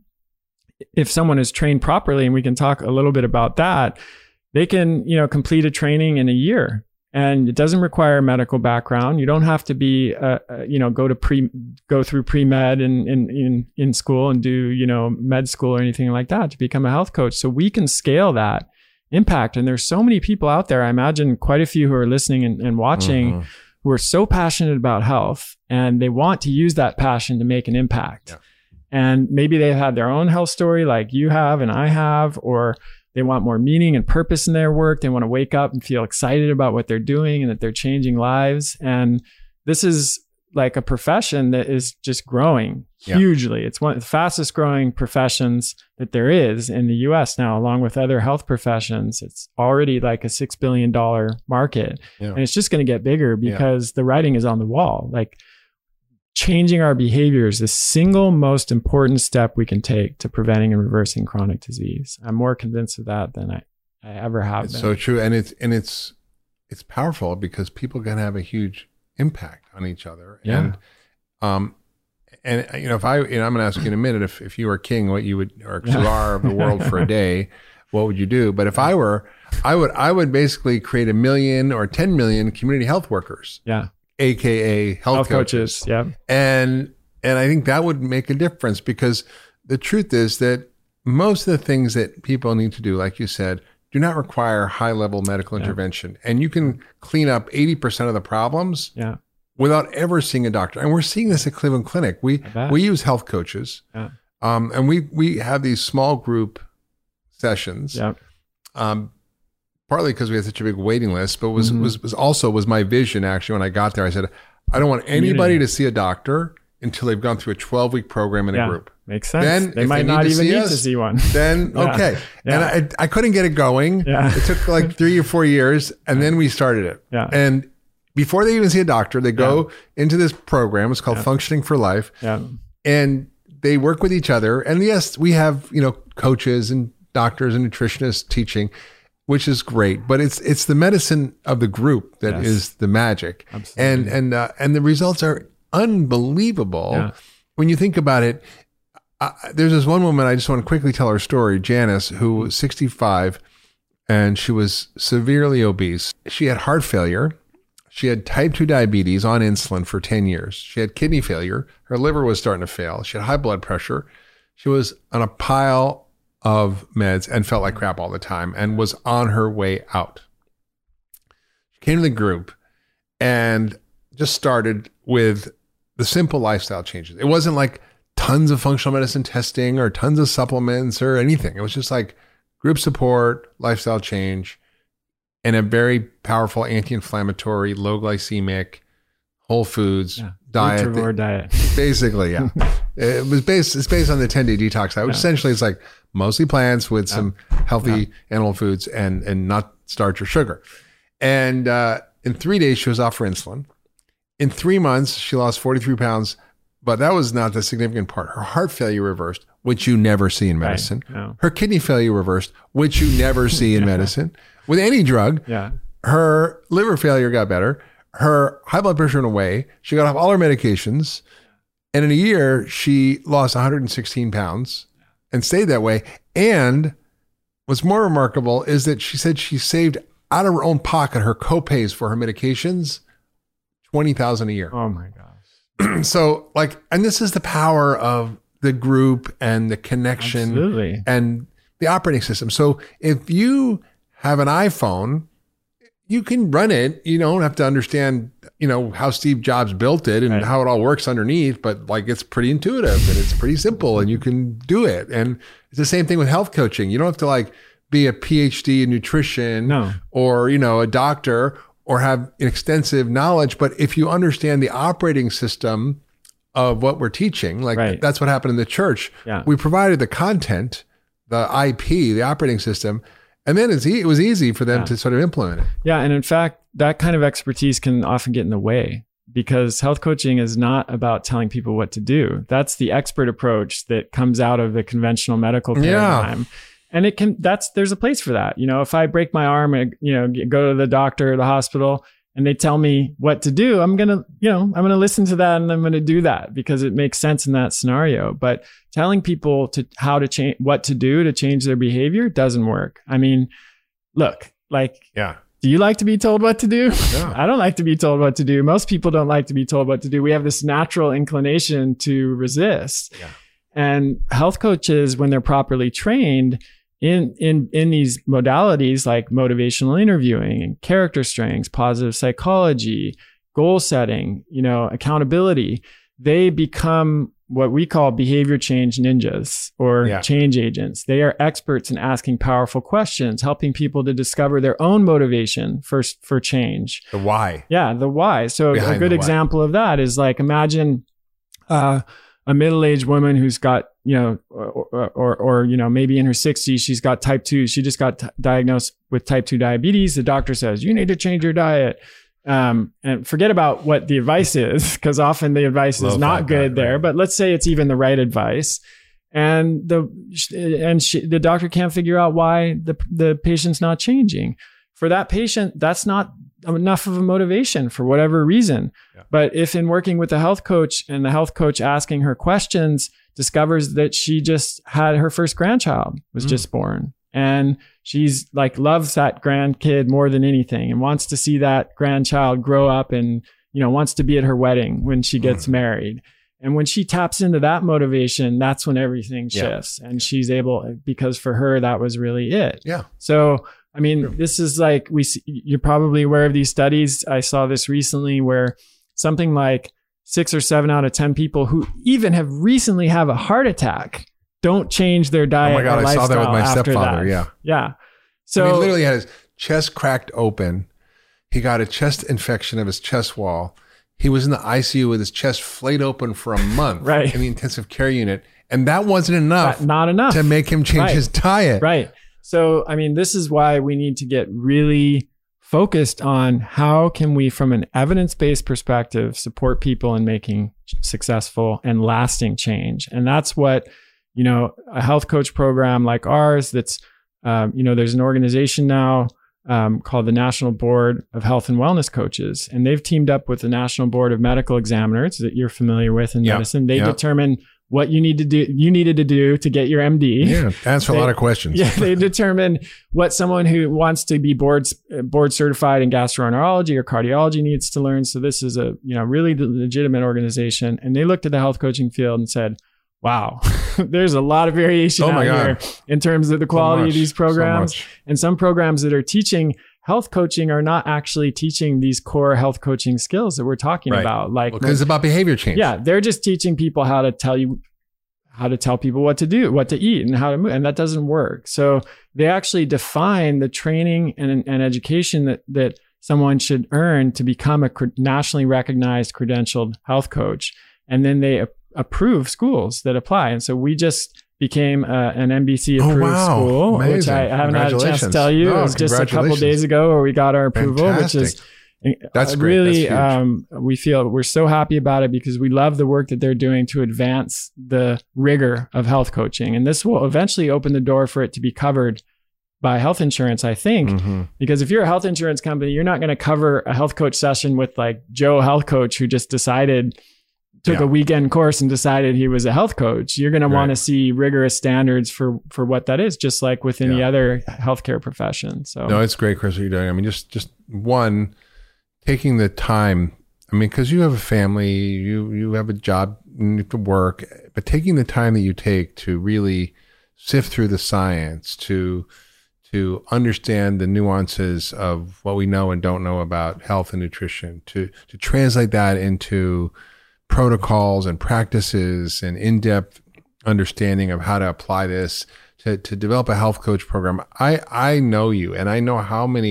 S2: if someone is trained properly, and we can talk a little bit about that, they can, you know, complete a training in a year. And it doesn't require a medical background. You don't have to be, uh, uh, you know, go to pre, go through pre-med in, in, in, in school and do, you know, med school or anything like that to become a health coach. So we can scale that impact. And there's so many people out there. I imagine quite a few who are listening and, and watching
S4: Mhm.
S2: who are so passionate about health, and they want to use that passion to make an impact.
S4: Yeah.
S2: And maybe they've had their own health story like you have and I have, or they want more meaning and purpose in their work. They want to wake up and feel excited about what they're doing and that they're changing lives. And this is like a profession that is just growing
S4: Yeah.
S2: hugely. It's one of the fastest growing professions that there is in the U S now, along with other health professions. It's already like a six billion dollars market.
S4: Yeah.
S2: And it's just going to get bigger
S4: Yeah.
S2: because the writing is on the wall. Like, changing our behavior is the single most important step we can take to preventing and reversing chronic disease. I'm more convinced of that than I, I ever have
S4: It's
S2: been.
S4: so true, and it's and it's it's powerful because people can have a huge impact on each other.
S2: Yeah.
S4: And um, and you know, if I, you know, I'm going to ask you in a minute, if if you were king, what you would, or czar of the world for a day, what would you do? But if I were, I would I would basically create a million or ten million community health workers,
S2: yeah.
S4: A K A health,
S2: Health
S4: coaches.
S2: coaches. Yeah.
S4: And and I think that would make a difference, because the truth is that most of the things that people need to do, like you said, do not require high level medical
S2: Yeah.
S4: intervention. And you can clean up eighty percent of the problems
S2: Yeah.
S4: without ever seeing a doctor. And we're seeing this at Cleveland Clinic. We
S2: I bet.
S4: we use health coaches.
S2: Yeah.
S4: Um, and we we have these small group sessions.
S2: Yeah.
S4: Um, partly because we had such a big waiting list, but was,
S2: Mhm.
S4: was was also was my vision actually when I got there. I said, I don't want anybody
S2: Community.
S4: to see a doctor until they've gone through a twelve week program in
S2: Yeah.
S4: a group.
S2: Makes sense.
S4: Then,
S2: they
S4: if
S2: might
S4: they need
S2: not
S4: to
S2: even
S4: see
S2: need
S4: us,
S2: to see one.
S4: Then
S2: Yeah.
S4: okay.
S2: Yeah.
S4: And I I couldn't get it going.
S2: Yeah.
S4: It took like three or four years, and then we started it.
S2: Yeah.
S4: And before they even see a doctor, they go into this program. It's called
S2: Yeah.
S4: Functioning for Life,
S2: Yeah.
S4: and they work with each other. And yes, we have, you know, coaches and doctors and nutritionists teaching, which is great. But it's it's the medicine of the group that
S2: Yes.
S4: is the magic.
S2: Absolutely.
S4: And and uh, and the results are unbelievable
S2: Yeah.
S4: when you think about it. Uh, there's this one woman, I just want to quickly tell her story, Janice, who was sixty-five, and she was severely obese. She had heart failure. She had type two diabetes on insulin for ten years. She had kidney failure. Her liver was starting to fail. She had high blood pressure. She was on a pile of meds and felt like crap all the time and was on her way out. She came to the group and just started with the simple lifestyle changes. It wasn't like tons of functional medicine testing or tons of supplements or anything. It was just like group support, lifestyle change, and a very powerful anti-inflammatory, low glycemic, whole foods
S2: Yeah.
S4: diet.
S2: Nutri-Vore diet.
S4: Basically, yeah. It was based, it's based on the ten day detox diet, which
S2: Yeah.
S4: essentially is like mostly plants with
S2: Yeah.
S4: some healthy
S2: Yeah.
S4: animal foods and, and not starch or sugar. And uh, in three days, she was off her insulin. In three months, she lost forty-three pounds, but that was not the significant part. Her heart failure reversed, which you never see in medicine.
S2: Right. No.
S4: Her kidney failure reversed, which you never see in medicine. With any drug,
S2: Yeah.
S4: her liver failure got better. Her high blood pressure went away. She got off all her medications. And in a year, she lost one hundred sixteen pounds and stayed that way. And what's more remarkable is that she said she saved out of her own pocket her copays for her medications, twenty thousand dollars a year.
S2: Oh my gosh.
S4: So like, and this is the power of the group and the connection
S2: Absolutely.
S4: and the operating system. So if you have an iPhone, you can run it. You don't have to understand, you know, how Steve Jobs built it and
S2: Right.
S4: how it all works underneath, but like it's pretty intuitive and it's pretty simple and you can do it. And it's the same thing with health coaching. You don't have to like be a P H D in nutrition
S2: No.
S4: or, you know, a doctor or have extensive knowledge. But if you understand the operating system of what we're teaching, like
S2: Right.
S4: that's what happened in the church.
S2: Yeah.
S4: We provided the content, the I P, the operating system, and then it's e- it was easy for them
S2: Yeah.
S4: to sort of implement it.
S2: Yeah. And in fact, that kind of expertise can often get in the way because health coaching is not about telling people what to do. That's the expert approach that comes out of the conventional medical paradigm. Yeah. And it can, that's, there's a place for that. You know, if I break my arm and, you know, go to the doctor or the hospital and they tell me what to do, I'm going to, you know, I'm going to listen to that and I'm going to do that because it makes sense in that scenario. But telling people to how to change, what to do to change their behavior doesn't work. I mean, look, like,
S4: yeah.
S2: do you like to be told what to do?
S4: Yeah.
S2: I don't like to be told what to do. Most people don't like to be told what to do. We have this natural inclination to resist.
S4: Yeah.
S2: And health coaches, when they're properly trained in, in, in these modalities like motivational interviewing and character strengths, positive psychology, goal setting, you know, accountability, they become what we call behavior change ninjas or
S4: Yeah.
S2: change agents. They are experts in asking powerful questions, helping people to discover their own motivation for, for change.
S4: The why.
S2: Yeah, the why. So
S4: Behind
S2: a good
S4: the why.
S2: example of that is like, imagine uh, a middle-aged woman who's got, you know, or, or, or, you know, maybe in her sixties, she's got type two. She just got t- diagnosed with type two diabetes. The doctor says, you need to change your diet. Um, and forget about what the advice is, because often the advice
S4: Low
S2: is not
S4: fat
S2: good
S4: diet,
S2: there,
S4: right.
S2: but let's say it's even the right advice. And the, and she, the doctor can't figure out why the, the patient's not changing. For that patient, that's not enough of a motivation for whatever reason.
S4: Yeah.
S2: But if in working with a health coach and the health coach asking her questions discovers that she just had her first grandchild was
S4: Mm.
S2: just born, and she's like loves that grandkid more than anything and wants to see that grandchild grow up and, you know, wants to be at her wedding when she gets
S4: Mm.
S2: married. And when she taps into that motivation, that's when everything
S4: Yeah.
S2: shifts. And she's able, because for her, that was really it.
S4: Yeah.
S2: So, I mean,
S4: Sure.
S2: this is like, we see, you're probably aware of these studies. I saw this recently where something like six or seven out of ten people who even have recently have a heart attack don't change their
S4: Oh
S2: diet
S4: my God,
S2: or
S4: I saw that with
S2: lifestyle
S4: my
S2: after
S4: stepfather.
S2: that.
S4: Yeah.
S2: Yeah.
S4: So
S2: So
S4: he literally had his chest cracked open. He got a chest infection of his chest wall. He was in the I C U with his chest flayed open for a month
S2: Right.
S4: in the intensive care unit. And that wasn't enough
S2: not, not enough.
S4: to make him change
S2: Right.
S4: his diet.
S2: Right. So, I mean, this is why we need to get really focused on how can we, from an evidence-based perspective, support people in making successful and lasting change. And that's what, you know, a health coach program like ours that's, um, you know, there's an organization now um, called the National Board of Health and Wellness Coaches. And they've teamed up with the National Board of Medical Examiners that you're familiar with in
S4: Yeah.
S2: medicine. They
S4: Yeah.
S2: determine what you need to do, you needed to do to get your M D.
S4: Yeah. Answer a
S2: They-
S4: lot of questions.
S2: Yeah, they determine what someone who wants to be board board certified in gastroenterology or cardiology needs to learn. So this is a, you know, really legitimate organization. And they looked at the health coaching field and said, wow, there's a lot of variation
S4: Oh
S2: out
S4: my
S2: here
S4: God.
S2: in terms of the quality
S4: much,
S2: of these
S4: so
S2: programs.
S4: much.
S2: And some programs that are teaching health coaching are not actually teaching these core health coaching skills that we're talking
S4: Right.
S2: about. Like,
S4: Because it's about behavior change.
S2: yeah, they're just teaching people how to tell you how to tell people what to do, what to eat, and how to move. And that doesn't work. So they actually define the training and, and education that, that someone should earn to become a cr- nationally recognized credentialed health coach. And then they a- approve schools that apply. And so we just became uh, an N B C
S4: Oh,
S2: approved
S4: wow.
S2: school, which
S4: Amazing.
S2: I haven't had a chance to
S4: Congratulations.
S2: tell you.
S4: No,
S2: it was just a couple
S4: congratulations.
S2: days ago where we got our approval,
S4: Fantastic.
S2: which is
S4: That's
S2: uh,
S4: great.
S2: really,
S4: That's huge.
S2: um, we feel we're so happy about it because we love the work that they're doing to advance the rigor of health coaching. And this will eventually open the door for it to be covered by health insurance, I think.
S4: Mhm.
S2: Because if you're a health insurance company, you're not going to cover a health coach session with like Joe health coach who just decided, took
S4: Yeah.
S2: a weekend course and decided he was a health coach. You're going to want
S4: Right.
S2: to see rigorous standards for, for what that is, just like with any
S4: Yeah.
S2: other healthcare profession. So
S4: No, it's great, Chris, what you're doing. I mean, just just one, taking the time. I mean, because you have a family, you you have a job, you have to work, but taking the time that you take to really sift through the science, to to understand the nuances of what we know and don't know about health and nutrition, to to translate that into protocols and practices and in-depth understanding of how to apply this to, to develop a health coach program. I, I know you and I know how many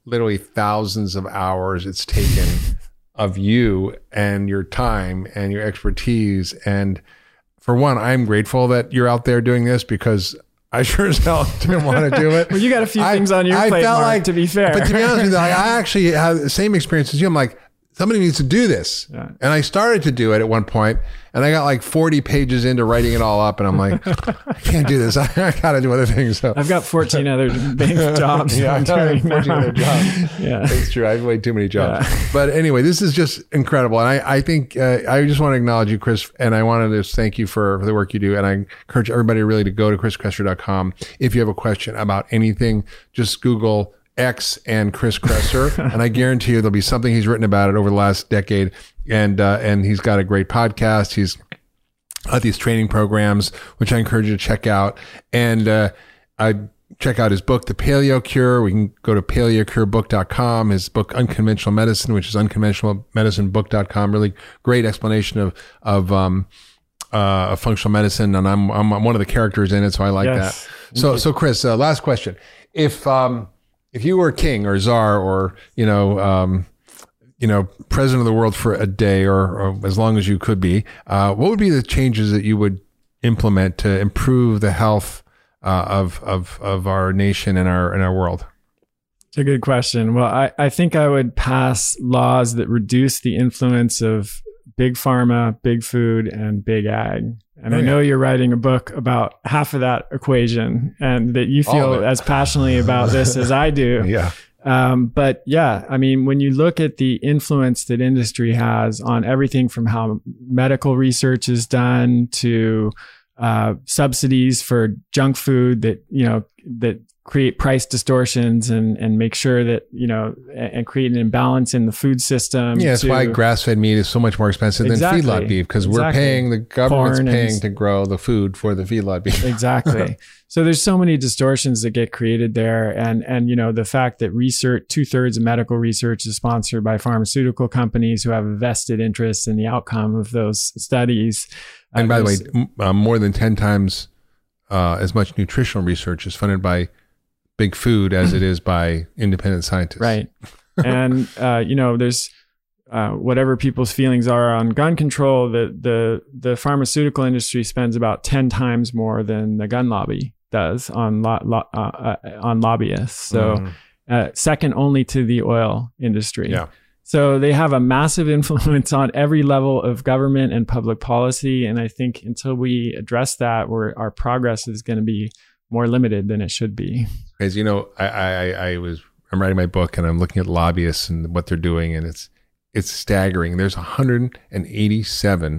S4: literally thousands of hours it's taken of you and your time and your expertise. And for one, I'm grateful that you're out there doing this, because I sure as hell didn't want to do it.
S2: Well, you got a few
S4: I,
S2: things on your
S4: I
S2: plate,
S4: felt
S2: Mark,
S4: like,
S2: to be fair.
S4: But to be honest with you, like, I actually had the same experience as you. I'm like, somebody needs to do this.
S2: Yeah.
S4: And I started to do it at one point, and I got like forty pages into writing it all up, and I'm like, I can't do this. I, I got to do other things. So
S2: I've got fourteen other big jobs.
S4: yeah,
S2: I'm
S4: I've got
S2: doing
S4: fourteen
S2: now.
S4: other jobs.
S2: Yeah.
S4: It's true. I have way too many jobs.
S2: Yeah.
S4: But anyway, this is just incredible. And I, I think uh, I just want to acknowledge you, Chris, and I wanted to thank you for, for the work you do. And I encourage everybody really to go to chris kresser dot com. If you have a question about anything, just Google X and Chris Kresser, and I guarantee you there'll be something he's written about it over the last decade. And uh, and he's got a great podcast. He's got these training programs, which I encourage you to check out. And uh, I check out his book, The Paleo Cure. We can go to paleo cure book dot com. His book, Unconventional Medicine, which is unconventional medicine book dot com. Really great explanation of of um, uh, of functional medicine, and I'm I'm one of the characters in it, so I like
S2: Yes.
S4: that. So so Chris, uh, last question: If um, if you were king or czar or you know um, you know president of the world for a day or, or as long as you could be, uh, what would be the changes that you would implement to improve the health uh, of of of our nation and our and our world?
S2: It's a good question. Well, I, I think I would pass laws that reduce the influence of big pharma, big food, and big ag. And
S4: Oh,
S2: I know
S4: yeah.
S2: you're writing a book about half of that equation, and that you
S4: All
S2: feel
S4: of it.
S2: as passionately about this as I do.
S4: Yeah.
S2: Um, but yeah, I mean, when you look at the influence that industry has on everything from how medical research is done to uh, subsidies for junk food that, you know, that create price distortions and, and make sure that, you know, and, and create an imbalance in the food system.
S4: Yeah, that's
S2: to-
S4: why grass-fed meat is so much more expensive
S2: Exactly.
S4: than feedlot beef, because we're
S2: Exactly.
S4: paying, the government's
S2: Corn and-
S4: paying to grow the food for the feedlot beef.
S2: Exactly. So there's so many distortions that get created there. And, and, you know, the fact that research, two thirds of medical research is sponsored by pharmaceutical companies who have a vested interest in the outcome of those studies. Uh,
S4: And by the way,
S2: there's-
S4: m- uh, more than ten times uh, as much nutritional research is funded by big food as it is by independent scientists.
S2: right. And, uh, you know, there's, uh, whatever people's feelings are on gun control, the, the, the pharmaceutical industry spends about ten times more than the gun lobby does on lo- lo- uh, uh, on lobbyists. So
S4: Mhm.
S2: uh, second only to the oil industry.
S4: Yeah.
S2: So they have a massive influence on every level of government and public policy. And I think until we address that, we're, our progress is going to be more limited than it should be.
S4: As you know, I, I, I was, I'm writing my book and I'm looking at lobbyists and what they're doing, and it's, it's staggering. There's one hundred eighty-seven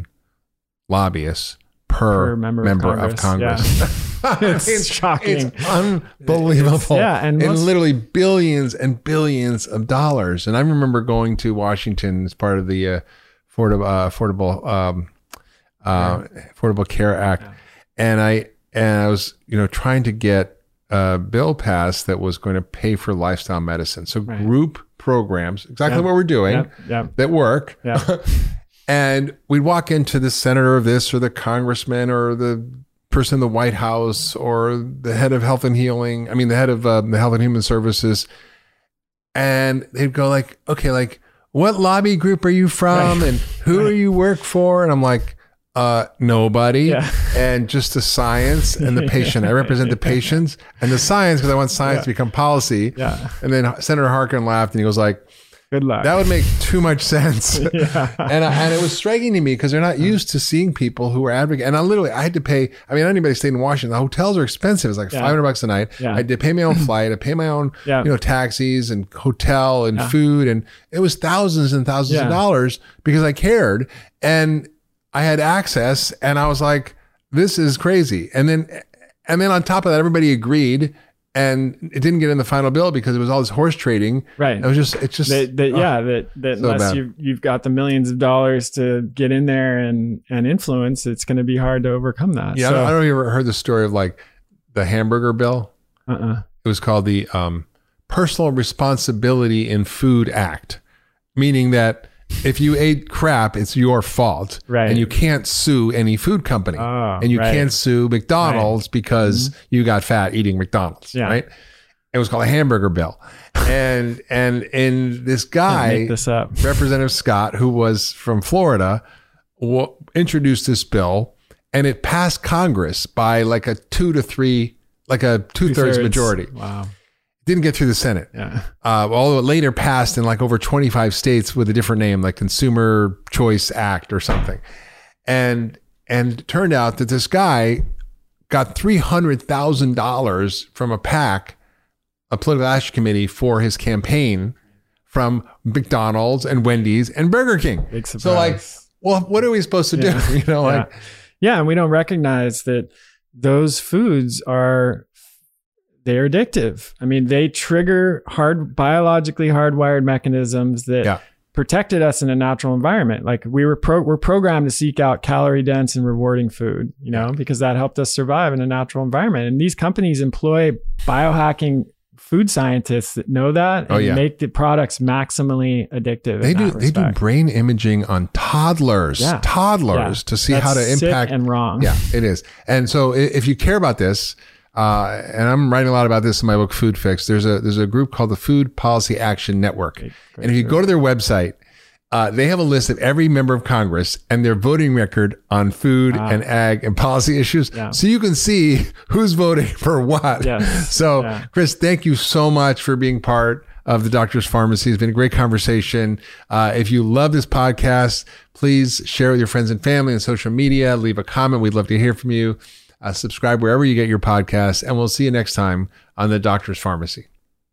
S4: lobbyists per,
S2: Per member
S4: member,
S2: of
S4: of
S2: Congress,
S4: Congress.
S2: It's shocking.
S4: It's unbelievable.
S2: It's- yeah, and
S4: and
S2: most-
S4: literally billions and billions of dollars. And I remember going to Washington as part of the uh, affordable, uh, affordable, um, uh, Affordable Care Act,
S2: Yeah.
S4: and I and I was, you know, trying to get a bill passed that was going to pay for lifestyle medicine. So
S2: Right.
S4: group programs, exactly
S2: Yeah.
S4: what we're doing,
S2: Yep, yep,
S4: that work.
S2: yep.
S4: And we'd walk into the senator of this or the congressman or the person in the White House or the head of health and healing. I mean, the head of uh, the Health and Human Services. And they'd go like, okay, like, what lobby group are you from?
S2: Right.
S4: And who
S2: Right.
S4: do you work for? And I'm like, uh, nobody.
S2: Yeah.
S4: And just the science and the patient. I represent the patients and the science because I want science
S2: Yeah.
S4: to become policy.
S2: Yeah.
S4: And then Senator Harkin laughed and he was like,
S2: Good luck.
S4: that would make too much sense.
S2: yeah.
S4: And I, and it was striking to me because they're not used to seeing people who are advocating. And I literally, I had to pay. I mean, anybody stayed in Washington, the hotels are expensive. It's like
S2: Yeah.
S4: five hundred bucks a night.
S2: Yeah.
S4: I had to pay my own flight. I pay my own,
S2: Yeah.
S4: you know, taxis and hotel and
S2: Yeah.
S4: food, and it was thousands and thousands
S2: Yeah.
S4: of dollars because I cared and I had access. And I was like, this is crazy. And then, and then on top of that, everybody agreed. And it didn't get in the final bill because it was all this horse trading.
S2: Right.
S4: It was just, it's just,
S2: that, that,
S4: oh.
S2: yeah, that, that
S4: so
S2: unless
S4: bad.
S2: you've, you've got the millions of dollars to get in there and, and influence, it's going to be hard to overcome that.
S4: Yeah, I
S2: So,
S4: don't, I don't know if you ever heard the story of like the hamburger bill.
S2: uh-uh.
S4: It was called the um, Personal Responsibility in Food Act, meaning that if you ate crap, it's your fault,
S2: Right.
S4: and you can't sue any food company,
S2: Oh,
S4: and you
S2: right.
S4: can't sue McDonald's because you got fat eating McDonald's,
S2: Yeah.
S4: right? It was called a hamburger bill. And and and this guy,
S2: make this up.
S4: Representative Scott, who was from Florida, w- introduced this bill, and it passed Congress by like a two to three, like a two thirds majority.
S2: Wow.
S4: Didn't get through the Senate.
S2: Yeah.
S4: Uh, although it later passed in like over twenty-five states with a different name, like Consumer Choice Act or something. And and it turned out that this guy got three hundred thousand dollars from a PAC, a political action committee, for his campaign from McDonald's and Wendy's and Burger King.
S2: Big surprise.
S4: So like, well, what are we supposed to
S2: yeah.
S4: do? You know,
S2: yeah.
S4: like,
S2: yeah. And we don't recognize that those foods are, they're addictive. I mean, they trigger hard, biologically hardwired mechanisms that
S4: yeah.
S2: protected us in a natural environment. Like we were pro, we're programmed to seek out calorie dense and rewarding food, you know, because that helped us survive in a natural environment. And these companies employ biohacking food scientists that know that and
S4: oh, yeah.
S2: make the products maximally addictive.
S4: They do they do brain imaging on toddlers,
S2: yeah.
S4: toddlers
S2: yeah.
S4: to see
S2: That's
S4: how to
S2: sick
S4: impact.
S2: and wrong.
S4: Yeah, it is. And so if you care about this, uh, and I'm writing a lot about this in my book, Food Fix, there's a there's a group called the Food Policy Action Network. Great, great and if you group. go to their website, Uh, they have a list of every member of Congress and their voting record on food wow. and ag and policy issues. Yeah. So you can see who's voting for what.
S2: Yes.
S4: So
S2: yeah.
S4: Chris, thank you so much for being part of the Doctor's Pharmacy. It's been a great conversation. Uh, if you love this podcast, please share with your friends and family on social media. Leave a comment. We'd love to hear from you. Uh, subscribe wherever you get your podcasts, and we'll see you next time on the Doctor's Pharmacy.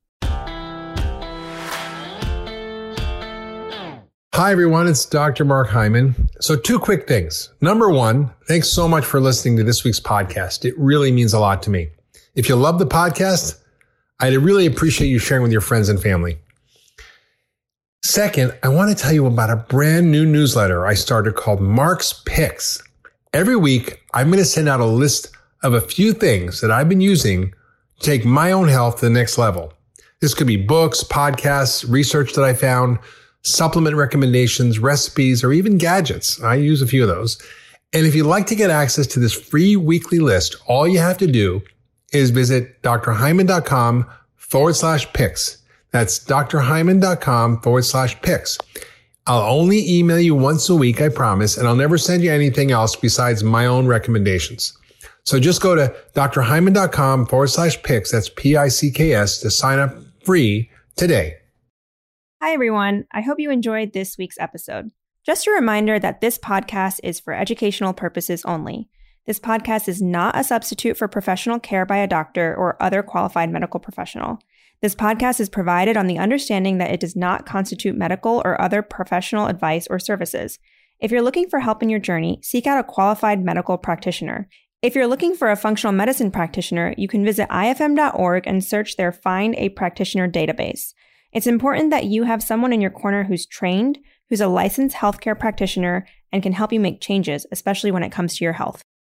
S4: Hi, everyone. It's Doctor Mark Hyman. So two quick things. Number one, thanks so much for listening to this week's podcast. It really means a lot to me. If you love the podcast, I'd really appreciate you sharing with your friends and family. Second, I want to tell you about a brand new newsletter I started called Mark's Picks. Every week, I'm going to send out a list of a few things that I've been using to take my own health to the next level. This could be books, podcasts, research that I found, supplement recommendations, recipes, or even gadgets. I use a few of those. And if you'd like to get access to this free weekly list, all you have to do is visit drhyman.com forward slash picks. That's drhyman.com forward slash picks. I'll only email you once a week, I promise, and I'll never send you anything else besides my own recommendations. So just go to drhyman.com forward slash picks, that's P I C K S, to sign up free today.
S1: Hi, everyone. I hope you enjoyed this week's episode. Just a reminder that this podcast is for educational purposes only. This podcast is not a substitute for professional care by a doctor or other qualified medical professional. This podcast is provided on the understanding that it does not constitute medical or other professional advice or services. If you're looking for help in your journey, seek out a qualified medical practitioner. If you're looking for a functional medicine practitioner, you can visit I F M dot org and search their Find a Practitioner database. It's important that you have someone in your corner who's trained, who's a licensed healthcare practitioner, and can help you make changes, especially when it comes to your health.